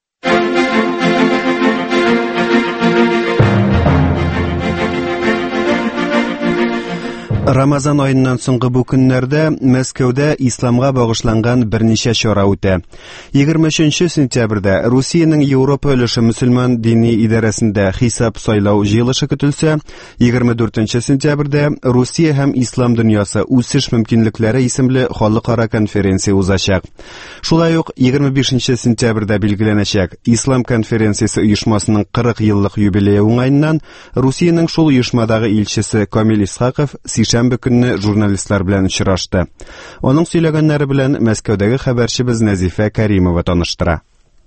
Рамазан айыннан соңгы бу көннәрдә Мәскәүдә исламга багышланган берничә чара үтә. егерме өченче сентябрьдә Русиянең Европа өлеше мөселман дини идарәсендә хисап сайлау җыелышы көтелсә, егерме дүртенче сентябрьдә Русия һәм ислам дөньясы үсеш мөмкинлекләре исемле халыкара конференция узачак. Шулай ук егерме бишенче сентябрьдә билгеләнәчәк Ислам конференциясе оешмасының кырык еллык юбилее уңаеннан Русиянең шул оешмадагы илчесе Камил Исхаков шәмбе көнне журналистлар белән очрашты. Аның сөйләгәннәре белән Мәскәүдәге хәбәрчебез Нәзифә Кәримова таныштыра.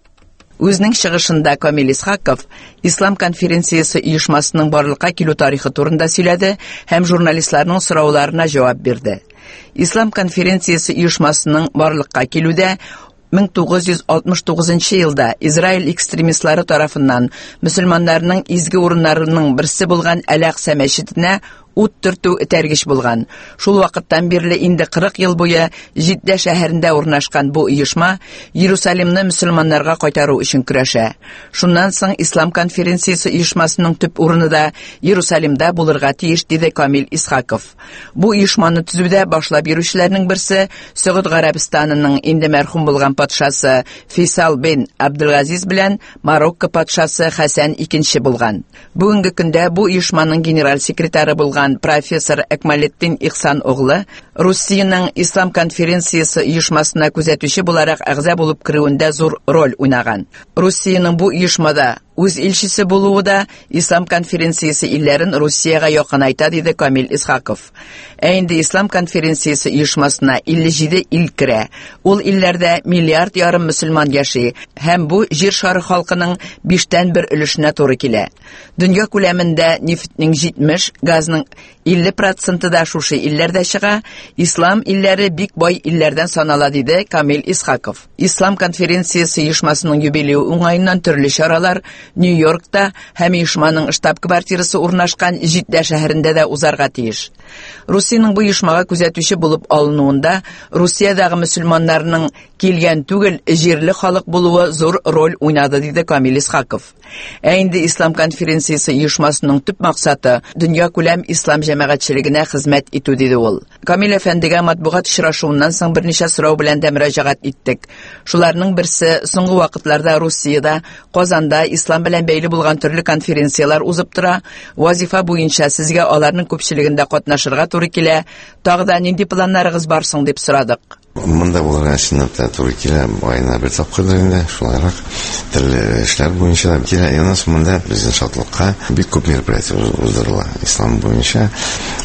Үзенең чыгышында Камил Исхаков Ислам конференциясе оешмасының барлыкка килү тарихы турында сөйләде һәм журналистларның сорауларына җавап бирде. Ислам конференциясе оешмасының барлыкка килүдә мең тугыз йөз алтмыш тугызынчы елда Израиль экстремистлары тарафыннан мөселманнарның изге урыннарының берсе булган Әл-Акса мәчетенә ут төртү этәргеч булган. Шул вакыттан бирле инде кырык ел буе Җиддә шәһәрендә урнашкан бу оешма Иерусалимны мөселманнарга кайтару өчен көрәшә. Шуннан соң Ислам конференциясе оешмасының төп урыны да Иерусалимда булырга тиеш, диде Камил Исхаков. Бу оешманы төзүдә башлап йөрүчеләрнең берсе Сәгъүд Гарәбистанының инде мәрхүм булган патшасы Фейсал бен Абдулгазиз белән Марокко патшасы Хәсән икенче булган. Бүгенге көндә бу оешманың генераль секретары булган профессор Әкмәлетдин Ихсан оглы Русиянең Ислам конференциясе оешмасына күзәтүче буларак әгъза булып керүендә зур роль уйнаган. Русиянең бу оешмада үз илчисе булуы да Ислам конференциясе илләрен Русиягә якынайта, диде Камил Исхаков. Ә инде Ислам конференциясе оешмасына илле җиде ил керә. Ул илләрдә миллиард ярым мөселман яши һәм бу җир шары халкының биштән бер өлешенә туры килә. Дөнья күләмендә нефтнең җитмеш, газның илле проценты да шушы илләрдә чыга. Ислам илләре бик бай илләрдән санала, диде Камил Исхаков. Ислам конференциясе оешмасының юбилее уңаеннан төрле чаралар Нью-Йоркта һәм оешманың штаб-квартирасы урнашкан Җиддә шәһәрендә дә узарга тиеш. Русиянең бу оешмага күзәтүче булып алынуында Русиядагы мөселманнарның килгән түгел, җирле халык булуы зур роль уйнады, диде Камил Исхаков. Ә инде Ислам конференциясе оешмасының төп максаты дөнья күләм ислам җәмәгатьчелегенә хезмәт итү, диде ул. Камил әфәндегә матбугат очрашуыннан соң берничә сорау белән дә мөрәҗәгать иттек. Шуларның берсе соңгы вакытларда Русиядә, Казанда ислам белән бәйле булган төрле конференциялар узып тора. Вазифа буенча сезгә аларның күпчелегендә катнашырга туры килә. Тагы да нинди планнарыгыз бар соң дип сорадык. Монда булырга чынлыкта туры килә, айына бер тапкыр инде, шулайрак төрле эшләр буенча килә. Янас монда безнең шатлыкка бик күп мероприятие уздырыла. Ислам буенча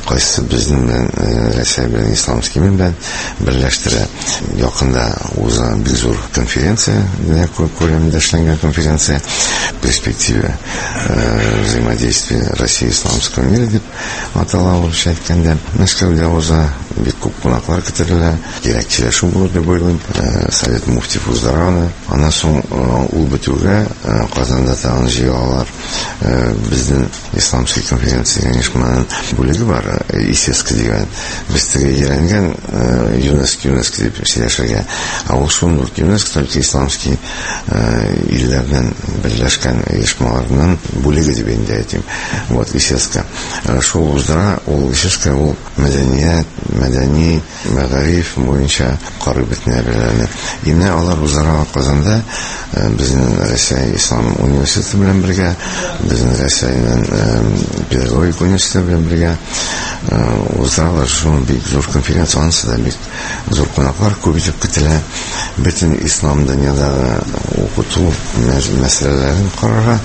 кайсы безнең белән Россия белән исламский белән берләштерә. Якында уза бик зур конференция, күләмендә эшләнгән конференция перспектива взаимодействия России и исламского мира дип атала ул шәйткәндә. Мәскәүдә уза бик күп кунаклар көтелә. Кирәкчеләшү булыр дип уйлыйм. Совет муфтиев уздараны. Аннан соң ул бетүгә Казанда тагын җыялар. Безнең исламский конференция оешманың бүлеге бар, ИСЕСКО дигән. Безгә өйрәнгән ЮНЕСКО ЮНЕСКО дип сөйләшергә. Ә ул шундук ЮНЕСКО только исламский илләрнең берләшкән оешмаларның бүлеге дип инде әйтим. Вот ИСЕСКО. Шул уздыра, ул ИСЕСКО ул мәдәният, мәдәни мәгариф буенча карый бетне белән. Инде алар уздыра Казанда безнең Россия ислам университеты белән бергә, безнең Россиянең педагогик университеты белән бергә уздыралар шул бик зур конференция, анысы да бик зур кунаклар күп итеп көтелә. Бөтен ислам дөньядагы укыту мәсьәләләрен карарга,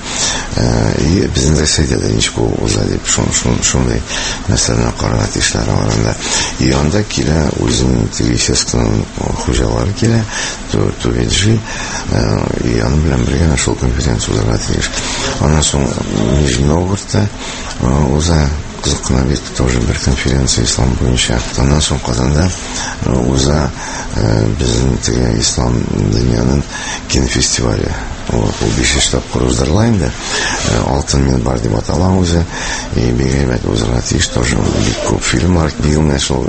и безнең Россиядә дә ничек уза дип шундый мәсьәләне карарга тиешләр арасында. И анда килә үзенең ИСЕСКОның хуҗалары килә, Туведжи, и аның белән бергә шул конференция узарга тиеш. Аннан соң Нижний Новгородта уза кызыккына бик тоже бер конференция ислам буенча. Аннан соң Казанда уза безнең теге ислам дөньяның кинофестивале. Ул биш тапкыр уздырыла инде. Алтын мин бар дип атала үзе. И бигрәк узарга тиеш тоже бик күп фильмлар. Быел шул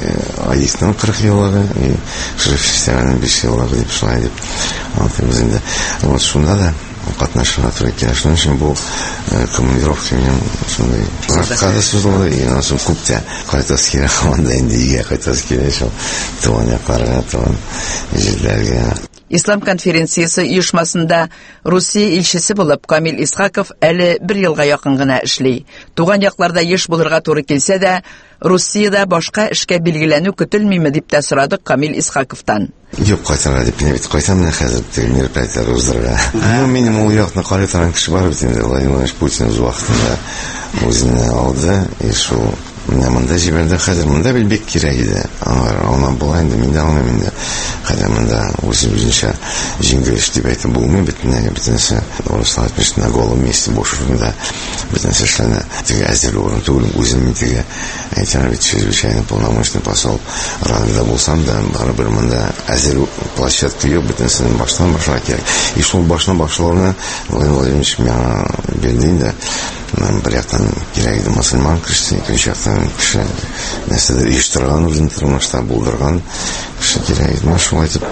АИСның кырык еллыгы, и фестивальнең биш еллыгы дип шулай дип антыбыз инде. Вот шунда да катнашырга туры килә. Шуның өчен бу командировка минем шундай ракка сузылды, и аннан соң күптә кайтасы килә, анда инде игә кайтасы килә шул туган якларга, туган җирләргә. Ислам конференциясы оешмасында Русия илчесе булып Камил Исхаков әле бер елга якын гына эшли. Туган якларда еш булырга туры килсә дә, Русиядә башка эшкә билгеләнү көтелмиме дип тә сорадык Камил Исхаковтан. Юк, кайтарга дип не бит, кайтам менә хәзер тренер пәйтәр уздырга. Ну, минем ул якны карый торган кеше бар бит инде, Владимир Ильич Путин үз вакытында үзенә алды, и шул менә монда җибәрде. Хәзер монда бил бик кирәк иде. Аңа була инде, миндә алмыйм инде. Хәзер монда үзебезнчә җиңгәш дип әйтеп булмый, битенә битенсә руслар пешт на голом месте бушында. Битенсә эшләнә. Теге әзер урын түгел, үзем теге әйтәм бит, чрезвычайно полномочный посол рангда булсам да, барыбер монда әзер площадка юк, битенсен баштан башлар кирәк. И шул баштан башлауны Владимир Владимирович миңа бирде инде. Бер яктан кирәк иде мөселман кеше, икенче яктан кеше нәрсәдер оештырган, үзен тормышта булдырган кеше кирәк иде. Шулай итеп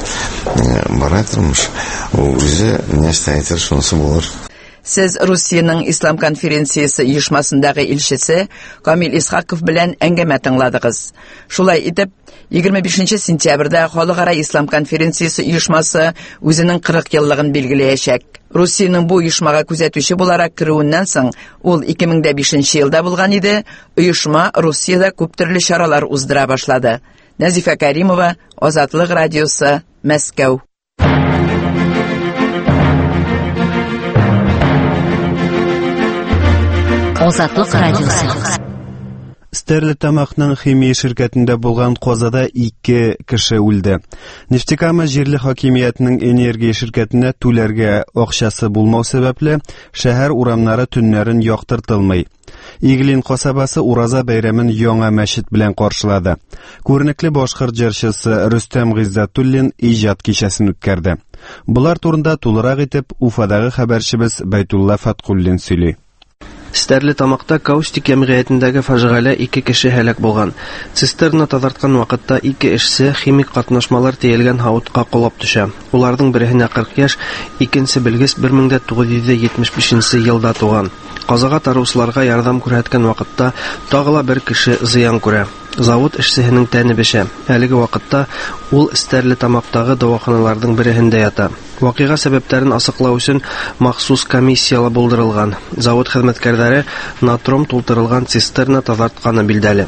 бара тормыш. Ул үзе нәрсә әйтер, шунысы булыр. Сез Русиянең ислам конференциясы оешмасындагы илчесе Камил Исхаков белән әңгәмә тыңладыгыз. Шулай итеп, егерме бишенче сентябрьдә Халыкара ислам конференциясы оешмасы үзенең кырык еллыгын билгеләячәк. Русиянең бу оешмага күзәтүче буларак кирүеннән соң ул ике мең бишенче елда булган иде. Оешма Русиядә күп төрле чаралар уздыра башлады. Назифа Каримова, Азатлык радиосы, Мәскәү. Азатлык радиосы. Стерлитамакның химия ширкәтендә булган казада ике кеше үлде. Нефтекама җирле хакимиятының энергия ширкәтенә түләргә акчасы булмау сәбәпле шәһәр урамнары төннәрен яктыртылмый. Иглин касабасы Ураза бәйрәмен яңа мәчет белән каршылады. Күренекле башкорт җырчысы Рөстәм Гыйззатуллин иҗат кичәсен үткәрде. Булар турында тулырак итеп Уфадагы хәбәрчебез Байтулла Фаткуллин сөйли. Стерлитамакта Каустик җәмгыятендәге фаҗигалә ике кеше һәлак булган. Цистерна тазарткан вакытта ике эшче химик катнашмалар тиелгән һавытка кулап төшә. Уларның беренә кырык яшь, икенчесе Белгес бер мең тугыз йөз җитмеш бишенче елда туган. Казага тарыусыларга ярдәм күрсәткән вакытта тагыла бер кеше зыян күрә. Завод эшчесенең тәне бешә. Әлеге вакытта ул Стерлитамактагы дәваханаларның беренә ята. Вакыйга сәбәпләрен асыклау өчен махсус комиссиялар булдырылган. Завод хезмәткәрләре натром тултырылган цистерна тазартканы билдәле.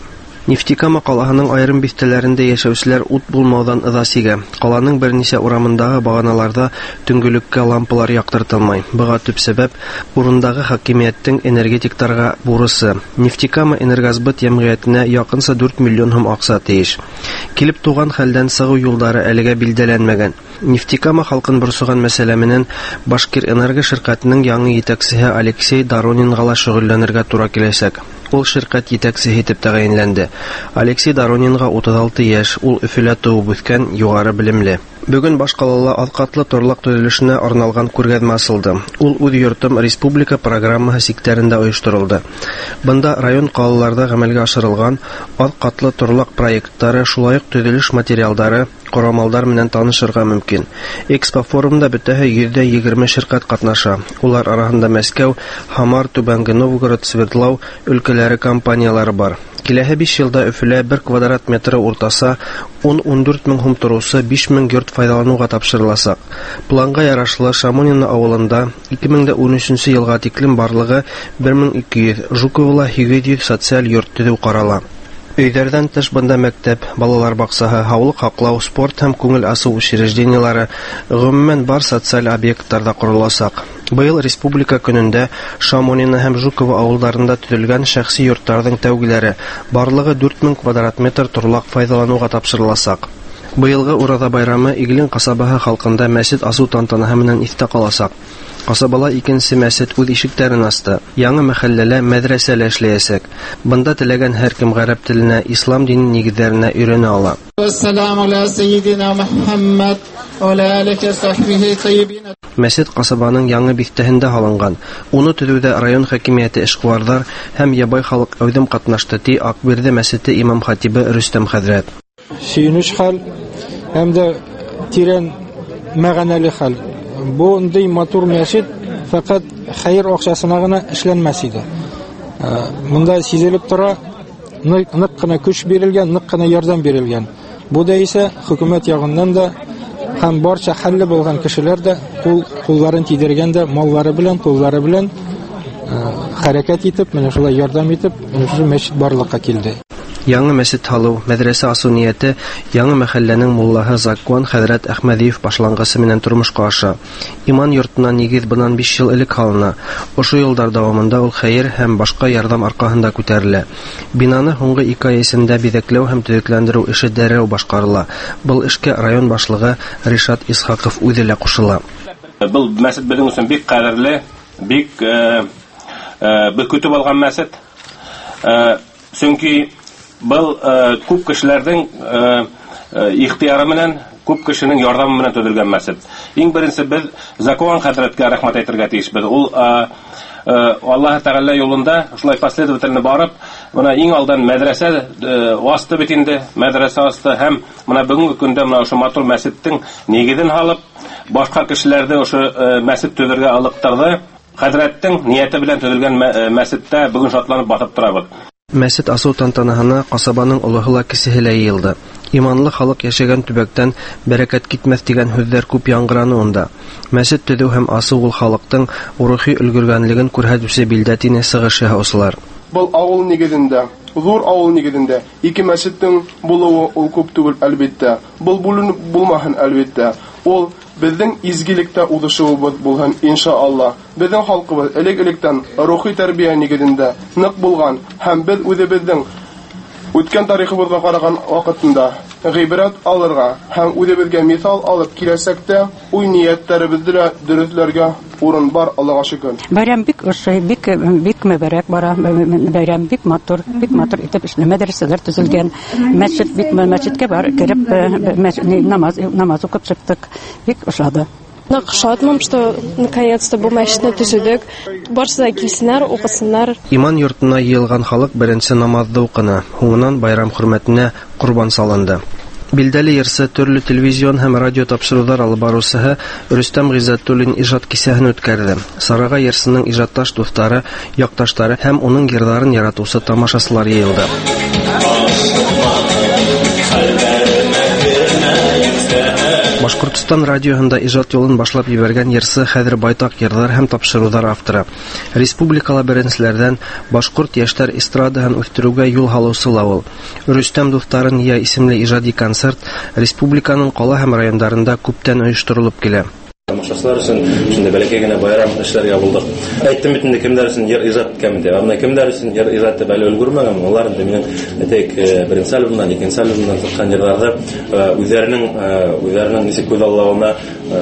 Нефтекама калаһының аерым бистәләрендә яшәүчеләр ут булмаудан ыҙа сигә. Каланың бернисә урамындагы баганаларда төнгөлөккә лампалар яктыртылмай. Буга төп сәбәп урындагы хакимияттең энергетиктарга бурысы. Нефтекама энергосбыт йәмгыятенә якынса дүрт миллион һум акса тиеш. Килеп туган хәлдән сыгу юлдары әлегә билдәләнмәгән. Нефтекама халкын борсуган мәсьәлә менән Башкирэнерго ширкәтенең яңа җитәкчесе Алексей Доронинга ла шөгыльләнергә туры киләчәк. Ул ширкәт җитәкчесе итеп тәгаенләнде. Алексей Доронинга утыз алты яшь, ул Өфөлә туып үскән, югары белемле. Бүген башкалала аткатлы торлак төзелешенә арналган күргәзмә ачылды. Ул үз йортым республика программаһы сиктерендә оештырылды. Бында район калаларда гамәлгә ашырылган аткатлы торлак проектлары, шулай ук төзелеш материалдары, корамалдар менән танышырга мөмкин. Экспо форумда бөтәһе йөз егерме ширкәт катнаша. Улар арасында Мәскәү, Хамар, Түбәнге Новгород, Свердлау өлкәләре компаниялары бар. Киләһе биш елда Өфөлә бер квадрат метры уртаса ун-ун дүрт мең һум торучы биш мең йорт файдалануга тапшырылачак. Планга ярашлы Шамонино авылында ике мең ун өченче елга тиклем барлыгы бер мең ике йөз, Жуковла сигез йөз социаль йорт төзү карала. Өйдәрдән тыш бында мәктәп, балалар баксаһы, һаулык һаклау, спорт һәм күңел асу учреждениялары, гомумән бар социаль объектларда корылачак. Быел республика көнендә Шамонино һәм Жукова авылларында төзелгән шәхси йортларның тәүгеләре барлыгы дүрт мең квадрат метр торлак файдалануга тапшырылачак. Быелгы Ураза байрамы Иглин касабаһы халкында мәчет асу тантанаһы менән истә калачак. Касабала икенче мәчет үз ишекләрен ачты. Яңа мәхәлләлә мәдрәсәләр эшләячәк. Бында теләгән һәркем гарәп теленә, ислам динин нигезләренә өйрәнә ала. Ассаламу аля сайидина Мухаммад ва алейхи сахбихи тайибин. Мәчет касабаның яңа бистәһендә һалынган. Уны төзүдә район хакимияте эшкуарлар һәм ябай халык әүдем катнашты, ди Акберде мәчете имам хатибы Рөстәм хәзрәт. Сөйнеш хәл һәм дә тирән мәгънәле хәл. Бу ндый матур мәчет фақат хәйр акчасына гына эшләнмәс иде. Монда сизелеп тора, нык кына көч бирелгән, нык кына ярдәм бирелгән. Бу да исә хөкүмәт ягыннан да һәм барча хәлле булган кешеләр дә кул кулларын тидергән дә маллары белән, куллары белән хәрәкәт итеп, менә шулай ярдәм итеп, шул мәчет барлыкка килде. Яңа мәчет һалу, мәдрәсә асу нияте яңа мәхәлләнең муллаһы Закван хәзрәт Әхмәдиев башлангысы менән тормышка аша. Иман йортына нигез бынан биш ел элек һалына. Ошо еллар дәвамында ул хәйр һәм башка ярдәм аркаһында күтәрелә. Бинаны һуңгы ике ай эчендә бизәкләү һәм төзекләндерү эше дәррәү башкарыла. Был эшкә район башлыгы Ришат Исхаков үзе дә кушыла. Был мәчет безнең өчен бик кадерле, бик бик көтеп алган мәчет. Чөнки Был күп кешеләрнең ихтыяры менән, күп кешенең ярдәме менән төзелгән мәчет. Иң беренче без Закон хәзрәткә рәхмәт әйтергә тиешбез. Ул Аллаһ Тәгалә юлында шулай последовательно барып, менә иң алдан мәдрәсә асты бит инде, мәдрәсә асты һәм менә бүгенге көндә менә ошо матур мәчеттең нигезен һалып, башка кешеләрне ошо мәчет төзергә алыктырды. Хәзрәттең нияте белән төзелгән мәчеттә бүген шатланып батып торабыз. Мәчет асу тантанаһына касабаның олыһы ла кесеһе лә йыелды. Иманлы халык яшәгән төбәктән бәрәкәт китмәс дигән һүзләр күп яңгыраны онда. Мәчет төзү һәм асу ул халыктың рухи өлгергәнлеген күрһәтүче билдәтине сыгыш яһаучылар. Был авыл нигезендә, зур авыл нигезендә ике мәчеттең булуы ул күп түгел әлбәттә. Был бүленеп булмаһын әлбәттә. Ул безнең изгилектә узышыбыз булган иншаалла. Безнең халкыбыз элек-электән рухи тәрбия нигезендә нык булган һәм без үзебезнең үткән тарихыбызга караган вакытында гыйбрәт алырга һәм үзебезгә мисал алып киләчәктә уй ниятләребезне дөрестләргә урын бар, Аллаһка шөкер. Бәйрәм бик ошый, бик бик мәбәрәк бара, бәйрәм бик матур, бик матур итеп эшле мәдрәсәләр төзелгән. Мәчет бик мәчеткә бар, кереп намаз намаз укып чыктык. Бик ошады. Шатмам, что наконец-то бу мәчетне төзедек. Барсы да килсеннәр, укысыннар. Иман йортына йыелган халык беренче намазды укыны. Һуңыннан байрам хөрмәтенә курбан салынды. Билдәле йырсы, төрле телевизион һәм радио тапшырулар алып баручысы Рөстәм Гыйззәтуллин иҗат кисәһен үткәрде. Сарыга йырсының иҗатташ дуслары, якташлары һәм уның йырларын яратучы тамашачылар йыелды. Башкортстан радиоһында иҗат юлын башлап ебәргән йырсы хәзер байтак йырлар һәм тапшырулар авторы. Республикала беренчеләрдән башкорт яшьләр эстрадаһын үстерүгә юл һалучы Лавыл. Рөстәм дусларын я исемле иҗади концерт республиканың кала һәм районнарында күптән оештырылып килә. Тамашачылар өчен шундый бәләкәй генә байрам эшләргә булдык. Әйттем бит инде кемнәр өчен йыр иҗат икәнде. Аны кемнәр өчен йыр иҗат итеп әле өлгермәгән. Алар инде минем әйтәк беренче альбомнан, икенче альбомнан тоткан йырларда үзләренең үзләренең ничек күз алдына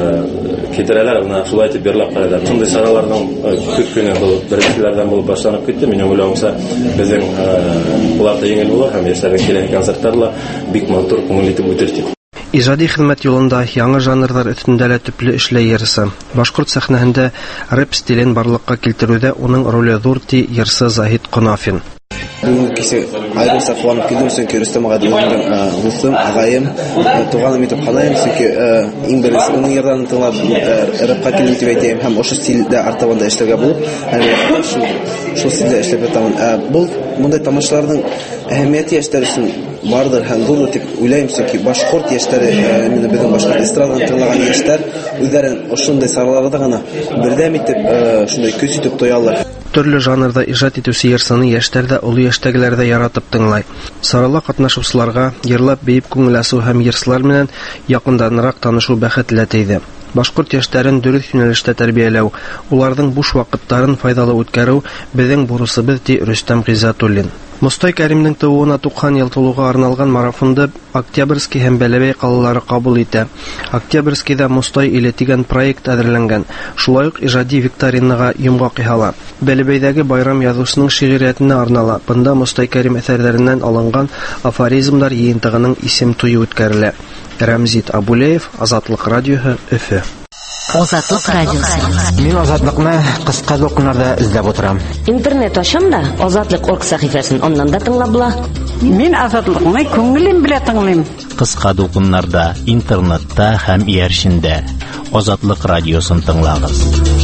китерәләр, аны шулай итеп йырлап карыйлар. Шундый сараларның күп кенә булып, беренчеләрдән булып башланып китте. Минем уйлавымча безнең буларда еңел булыр һәм яшьләргә килгән концертларда бик матур күңел итеп үтер. Иҗади хезмәт юлында яңа жанрлар өстендә лә төпле эшләй йырсы. Башкорт сәхнәһендә рэп стилен барлыкка китерүдә уның роле зур ди йырсы Заһид Конафин. Бүгенге кичә айрылса куанып килдем, чөнки Рөстәм ага дигән дустым, агайым, туганым итеп калайым, чөнки иң беренче уның ярдәмен тыңлап рэпка килдем дип әйтәм һәм ошо стилдә артабанда эшләргә булып, әлбәттә шул шул стилдә эшләп ятам. Бу мондай тамашаларның әһәмияте яшьләр өчен бардыр һәм зур дип уйлыйм, чөнки башкорт яшьләре, менә безнең башкорт эстрададан тыңлаган яшьләр үзләрен ошондай сараларда гына бердәм итеп, шундай көч итеп тоялар. Төрле жанрда иҗат итүче йырсыны яшьләр дә, олы яшьтәгеләр дә яратып тыңлай. Сарала катнашучыларга йырлап бейеп күңел ачу һәм йырсылар белән якынданрак танышу бәхетле тейде. Башкорт яшьләрен дөрес юнәлештә тәрбияләү, уларның буш вакытларын файдалы үткәрү безнең бурысыбыз ди Рөстәм Гыйззатуллин. Мостай Кәримнең тууына туксан ел тулуга арналган марафонда Октябрьский һәм Бәләбәй калалары кабул итә. Октябрьскийда Мостай иле дигән проект әзерләнгән. Шулай ук иҗади викторинага йомгак яһала. Бәләбәйдәге байрам язучысының шигъриятенә арнала. Бында Мостай Кәрим әсәрләреннән алынган афоризмнар йыентыгының исем туе үткәрелә. Рәмзит Абулеев, Азатлык радиоһы, Өфе. Азатлык радиосы. Мин Азатлыкны кыска докумнарда эзләп утырам. Интернет ачам да Азатлык орг сәхифәсен аннан да тыңлап була. Мин Азатлыкны күңелем белән тыңлыйм. Кыска докумнарда, интернетта һәм иярчендә Азатлык радиосын тыңлагыз.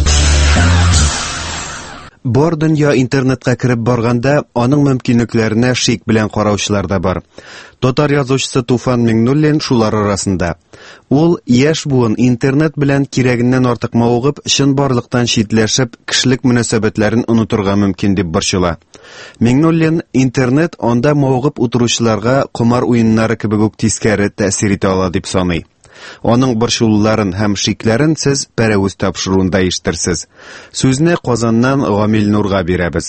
Бар дөнья интернетка кереп барганда, аның мөмкинлекләренә шик белән караучылар да бар. Татар язучысы Туфан Миңнуллин шулар арасында. Ул яшь буын интернет белән кирәгеннән артык мавыгып, чынбарлыктан читләшеп, кешелек мөнәсәбәтләрен онытырга мөмкин дип борчыла. Миңнуллин интернет анда мавыгып утыручыларга комар уеннары кебек үк тискәре тәэсир итә ала дип саный. Аның борчулуларын һәм шикләрен сез пәрәвүз тапшыруында ишетерсез. Сүзне Казаннан Гамил Нурга бирәбез.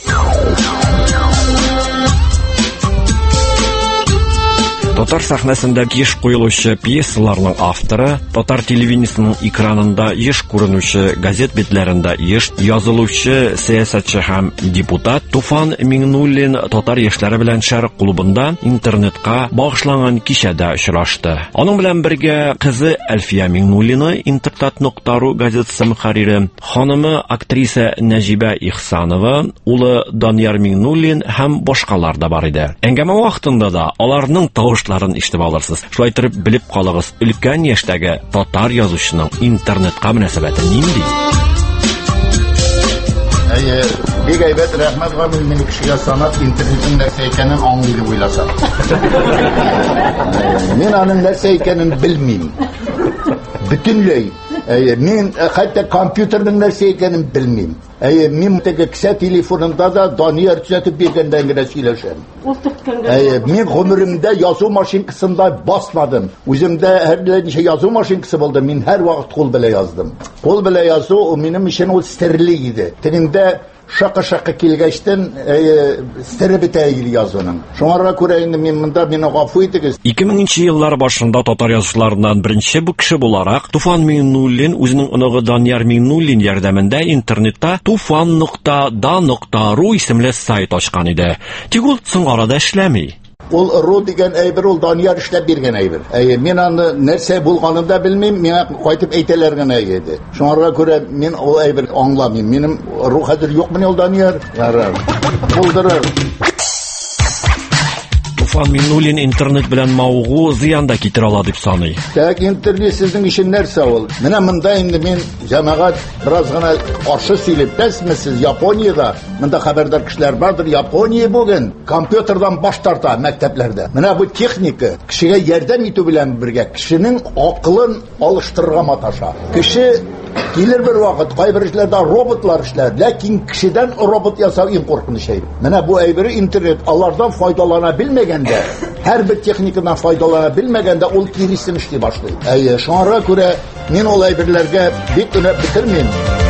Татар сәхнәсендә еш куелучы пьесаларның авторы, татар телевидениесының экранында еш күренүче, газет битләрендә еш язылучы сәясәтче һәм депутат Туфан Миңнуллин татар яшьләре белән Шәрык клубында интернетка багышланган кичәдә очрашты. Аның белән бергә кызы Әлфия Миңнуллина интернет нокта ру газетасы мөхәррире, ханымы актриса Нәҗибә Ихсанова, улы Данияр Миңнуллин һәм башкалар да бар иде. Әңгәмә вакытында да аларның тавыш ларын ишетеп алырсыз. Шулай итеп белеп калыгыз, өлкән яшьтәге татар язучының интернетка мөнәсәбәте нинди? Әйе, бик әйбәт, рәхмәт Гамил, мине кешегә санап интернетның нәрсә икәнен аңлый дип уйласам. Мин аның нәрсә икәнен белмим. Бөтенләй. Әйе, мин хәтта компьютерның нәрсә икәнен белмим. Әйе, мин теге кесә телефонында да Данияр төзәтеп биргәндән генә сөйләшәм. Әйе, мин гомеремдә язу машинкасында басмадым. Үземдә һәр ничә язу машинкасы булды, мин һәр вакыт кул белән яздым. Кул белән язу минем өчен ул серле иде. Телемдә шакы-шакы килгәчтен стере бетә язуның. Шуңарга күрә инде мин монда мине гафу итегез. ике меңенче еллар башында татар язучыларыннан беренче бу кеше буларак Туфан Миңнуллин үзенең оныгы Данияр Миңнуллин ярдәмендә интернетта туфан нокта да нокта ру исемле сайт ачкан иде. Тик ул соң арада эшләми. Ул ру дигән әйбер ул Данияр эшләп биргән әйбер. Әйе, мин аны нәрсә булганын да белмим, миңа кайтып әйтәләр генә иде. Шуңарга күрә мин ул әйбер аңламыйм. Минем ру хәзер юкмы ул Данияр? Ярар. Булдырыр. Туфан Миннуллин интернет белән маугу зыянда китерә ала дип саный. Так интернет сезнең өчен нәрсә ул? Менә монда инде мин җәмәгать бераз гына каршы сөйләп тәсмесез Япониядә монда хәбәрдар кешеләр бардыр. Япония бүген компьютердан баш тарта мәктәпләрдә. Менә бу техника кешегә ярдәм итү белән бергә кешенең акылын алыштырырга маташа. Кеше килер бер вакыт кайбер эшләрдә роботлар эшләр, ләкин кешедән робот ясау иң куркыныч әйбер. Менә бу әйбере интернет алардан файдалана белмәгәндә, һәрбер техникадан файдалана белмәгәндә ул кирисен эшли башлый. Әйе, шуңа күрә мин ул әйберләргә бик өнәп бетермим.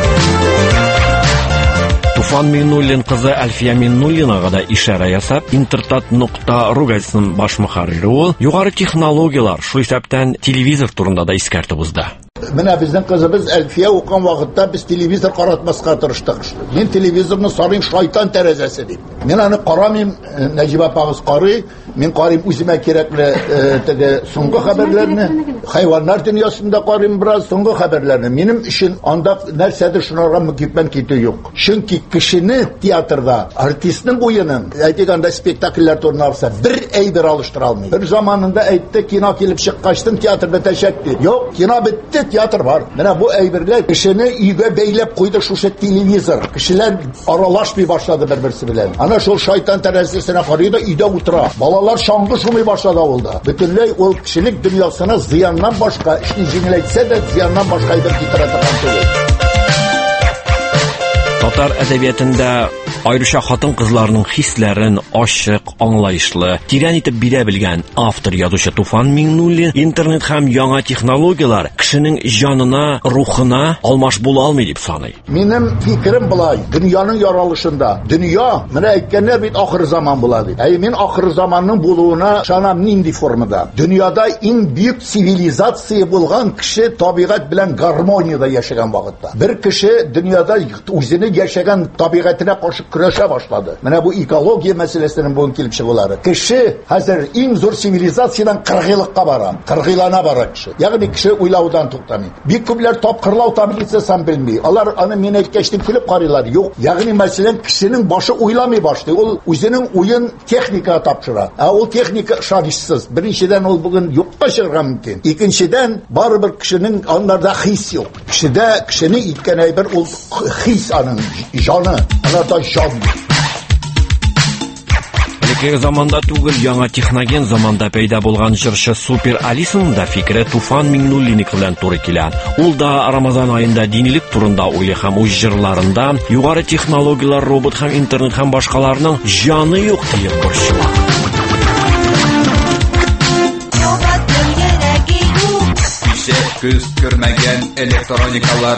Туфан Миннуллин кызы Әлфия Миннуллинага да ишара ясап, интертат нокта ру газетасының баш мөхәррире ул, югары технологиялар, шул исәптән телевизор турында да искәртеп узды. Менә безнең кызыбыз Әлфия укыган вакытта без телевизор каратмаска тырыштык. Мин телевизорны сарыйм шайтан тәрәзәсе дип. Мин аны карамыйм, Нәҗип апагыз карый, мин карыйм үземә кирәкле теге соңгы хәбәрләрне, хайваннар дөньясында карыйм бераз соңгы хәбәрләрне. Минем өчен анда нәрсәдер шунарга мөкиббән китү юк. Чөнки кешене театрда, артистның уенын, әйтгәндә спектакльләр турында алса, бер әйбер алыштыра алмый. Бер заманында әйтте, кино килеп чыккачтын театр бетәчәк дип. Юк, кино бетте, театр бар. Менә бу әйберләр кешене өйгә бәйләп куйды шушы телевизор. Кешеләр аралашмый башлады бер-берсе белән. Ана шул шайтан тәрәзәсенә карый да өйдә утыра. Балалар шаңгы шумый башлады авылда. Бөтенләй ул кешелек дөньясына зыяннан башка, эшне җиңеләйтсә дә зыяннан башка әйбер китерә торган түгел. Татар әдәбиятында аеруча хатын-кызларның хисләрен ачык, аңлаешлы, тирән итеп бирә белгән автор язучы Туфан Миннуллин интернет һәм яңа технологиялар кешенең җанына, рухына алмаш була алмый дип саный. Минем фикерем булай, дөньяның яралышында. Дөнья, менә әйткәннәр бит ахыр заман була дип. Әй мин ахыр заманның булуына шанам нинди формада. Дөньяда иң бөек цивилизация булган кеше табигать белән гармониядә яшәгән вакытта. Бер кеше дөньяда үзенең яшәгән табигатына каршы көрәшә башлады. Менә бу экология мәсьәләсенең бүген килеп чыгулары. Кеше хәзер иң зур цивилизациядан кырык еллыкка бара. кырык еллана бара кеше. Ягъни кеше уйлаудан туктамый. Бик күпләр тапкырлау таблицасын белми. Алар аны мен әйткәчтен килеп карыйлар. Юк, ягъни мәсәлән кешенең башы уйламый башлый. Ул үзенең уен техникага тапшыра. Ә ул техника шагыйсыз. Беренчедән ул бүген юкка чыгарга мөмкин. Икенчедән барыбер кешенең анларда хис юк. Кешедә кешене иткән әйбер ул хис аның җаны. Анарда җан. Элекке заманда түгел, яңа техноген заманда пәйда булган җырчы Супер Алисаның да фикере Туфан Миннуллинники белән туры килә. Ул да Рамазан аенда динилек турында уйлый һәм үз җырларында югары технологиялар, робот һәм интернет һәм башкаларның җаны юк дип борчыла. Күз күрмәгән электроникалар.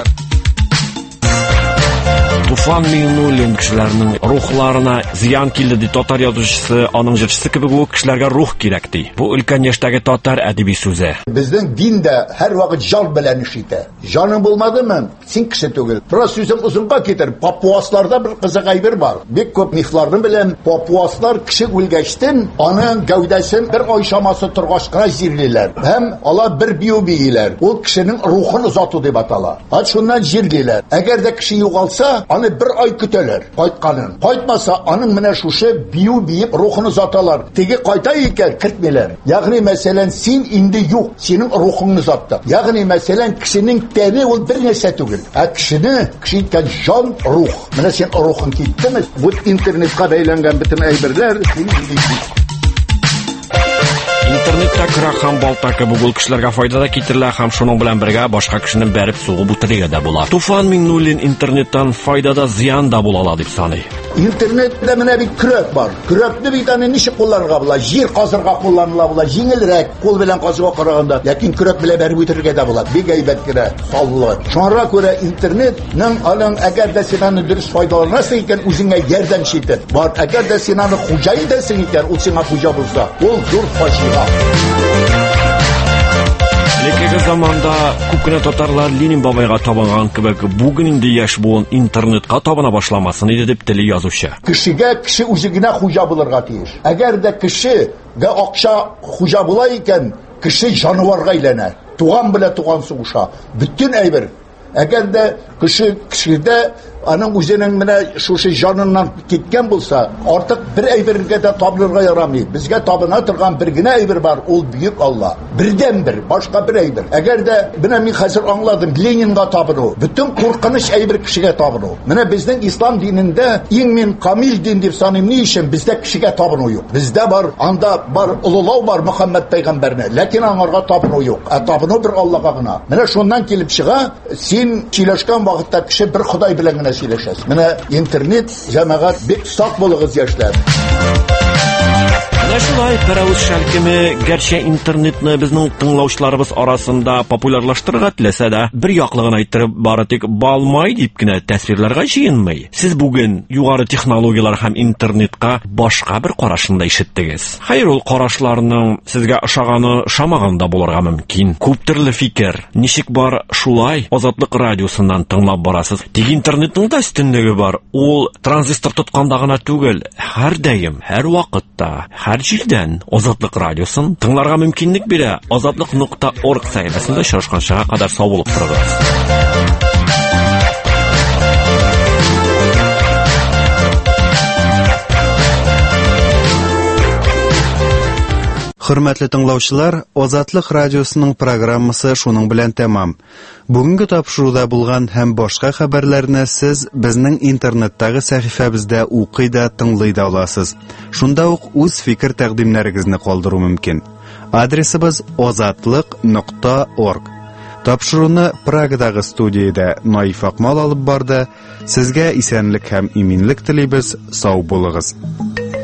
Туфан Миннуллин кешеләрнең рухларына зыян килде ди татар язучысы, аның җырчысы кебек ул кешеләргә рух кирәк ди. Бу өлкән яшьтәге татар әдәби сүзе. Безнең диндә һәр вакыт җан белән эш итә. Җаның булмадымы? Син кеше түгел. Бераз сүзем узынга китер. Папуасларда бер кызык әйбер бар. Бик күп мифларны белән папуаслар кеше үлгәчтен аның гәүдәсен бер ай шамасы торгач кына җирлиләр. Һәм алар бер бию бииләр. Ул кешенең рухын озату дип атала. Ат шуннан җирлиләр. Әгәр дә кеше югалса, аны бер ай көтәләр. Кайтканын. Кайтмаса, аның менә шушы бию биеп рухын озаталар. Теге кайта икән кертмиләр. Ягъни мәсәлән син инде юк, синең рухыңны озатты. Ягъни мәсәлән кешенең тәне ул бер нәрсә түгел. Ә кешене, кеше иткән җан, рух. Менә син рухың киттеме? Бу интернетка бәйләнгән бөтен әйберләр син инде юк. Интернетта крак һәм балта кебек ул кешеләргә файдада китерелә һәм шуның белән бергә башка кешене бәреп сугып үтерергә дә була. Туфан Миннуллин интернеттан файдада зыян да була ала дип саный. Интернетта менә бит көрәк бар. Көрәкне бит аны ничек кулланырга була? Җир казырга кулланыла була. Җиңелрәк кул белән казыга караганда, ләкин көрәк белән бәреп үтерергә дә була. Бик әйбәт кенә, саллы. Шуңа күрә интернетның аның әгәр дә син аны дөрес файдаланасың икән, үзеңә ярдәм итер. Бар, әгәр дә син аны хуҗа итәсең икән, ул сиңа хуҗа булса, ул зур фаҗига. Элекке заманда күп кенә татарлар Ленин бабайга табынган кебек, бүген инде яшь буын интернетка табына башламасын иде дип теле язучы. Кешегә кеше үзе генә хуҗа булырга тиеш. Әгәр дә кешегә акча хуҗа була икән, кеше җанварга әйләнә. Туган белән туган сугыша. Бүтән әйбер. Әгәр дә кеше кешедә аның үзенең менә шушы җаныннан киткән булса, артык бер әйбергә дә табылырга ярамый. Безгә табына торган бер генә әйбер бар, ул бөек Алла. Бердән бер, башка бер әйбер. Әгәр дә менә мин хәзер аңладым, Ленинга табыну, бөтен куркыныч әйбер кешегә табыну. Менә безнең ислам динендә иң мин камил дин дип саныйм, ни өчен бездә кешегә табыну юк. Бездә бар, анда бар улылау бар Мөхәммәд пәйгамбәрне, ләкин аңарга табыну юк. Ә табыну бер Аллага гына. Менә шуннан килеп чыга, син сөйләшкән вакытта кеше бер Ходай белән генә сөйләшәсез. Менә интернет җәмәгать бик сак булыгыз яшьләр. Менә шулай пәрәүз шәлкеме, гәрчә интернетны безнең тыңлаучыларыбыз арасында популярлаштырырга теләсә дә, бер яклыгын әйттереп бары тик балмай дип кенә тәсвирләргә җыенмый. Сез бүген югары технологиялар һәм интернетка башка бер карашында ишеттегез. Хәер, ул карашларның сезгә ошаганы, ошамаганы да булырга мөмкин. Күп төрле фикер. Ничек бар, шулай Азатлык радиосыннан тыңлап барасыз. Тик интернетның да өстенлеге бар. Ул транзистор тотканда гына түгел, һәр даим, һәр вакытта, һәр җирдән Азатлык радиосын тыңларга мөмкинлек бирә. азатлык нокта орг сәхифәсендә очрашканчага кадәр сау булып торыгыз. Хөрмәтле тыңлаучылар, Азатлык радиосының программасы шуның белән тәмам. Бүгенге тапшыруда булган һәм башка хәбәрләрне сез безнең интернеттагы сәхифәбездә укый да, тыңлый да аласыз. Шунда ук үз фикер тәкъдимнәрегезне калдыру мөмкин. Адресыбыз азатлык нокта орг. Тапшыруны Прагадагы студиядә Наиф Акмал алып барды. Сезгә исәнлек һәм иминлек телибез. Сау булыгыз.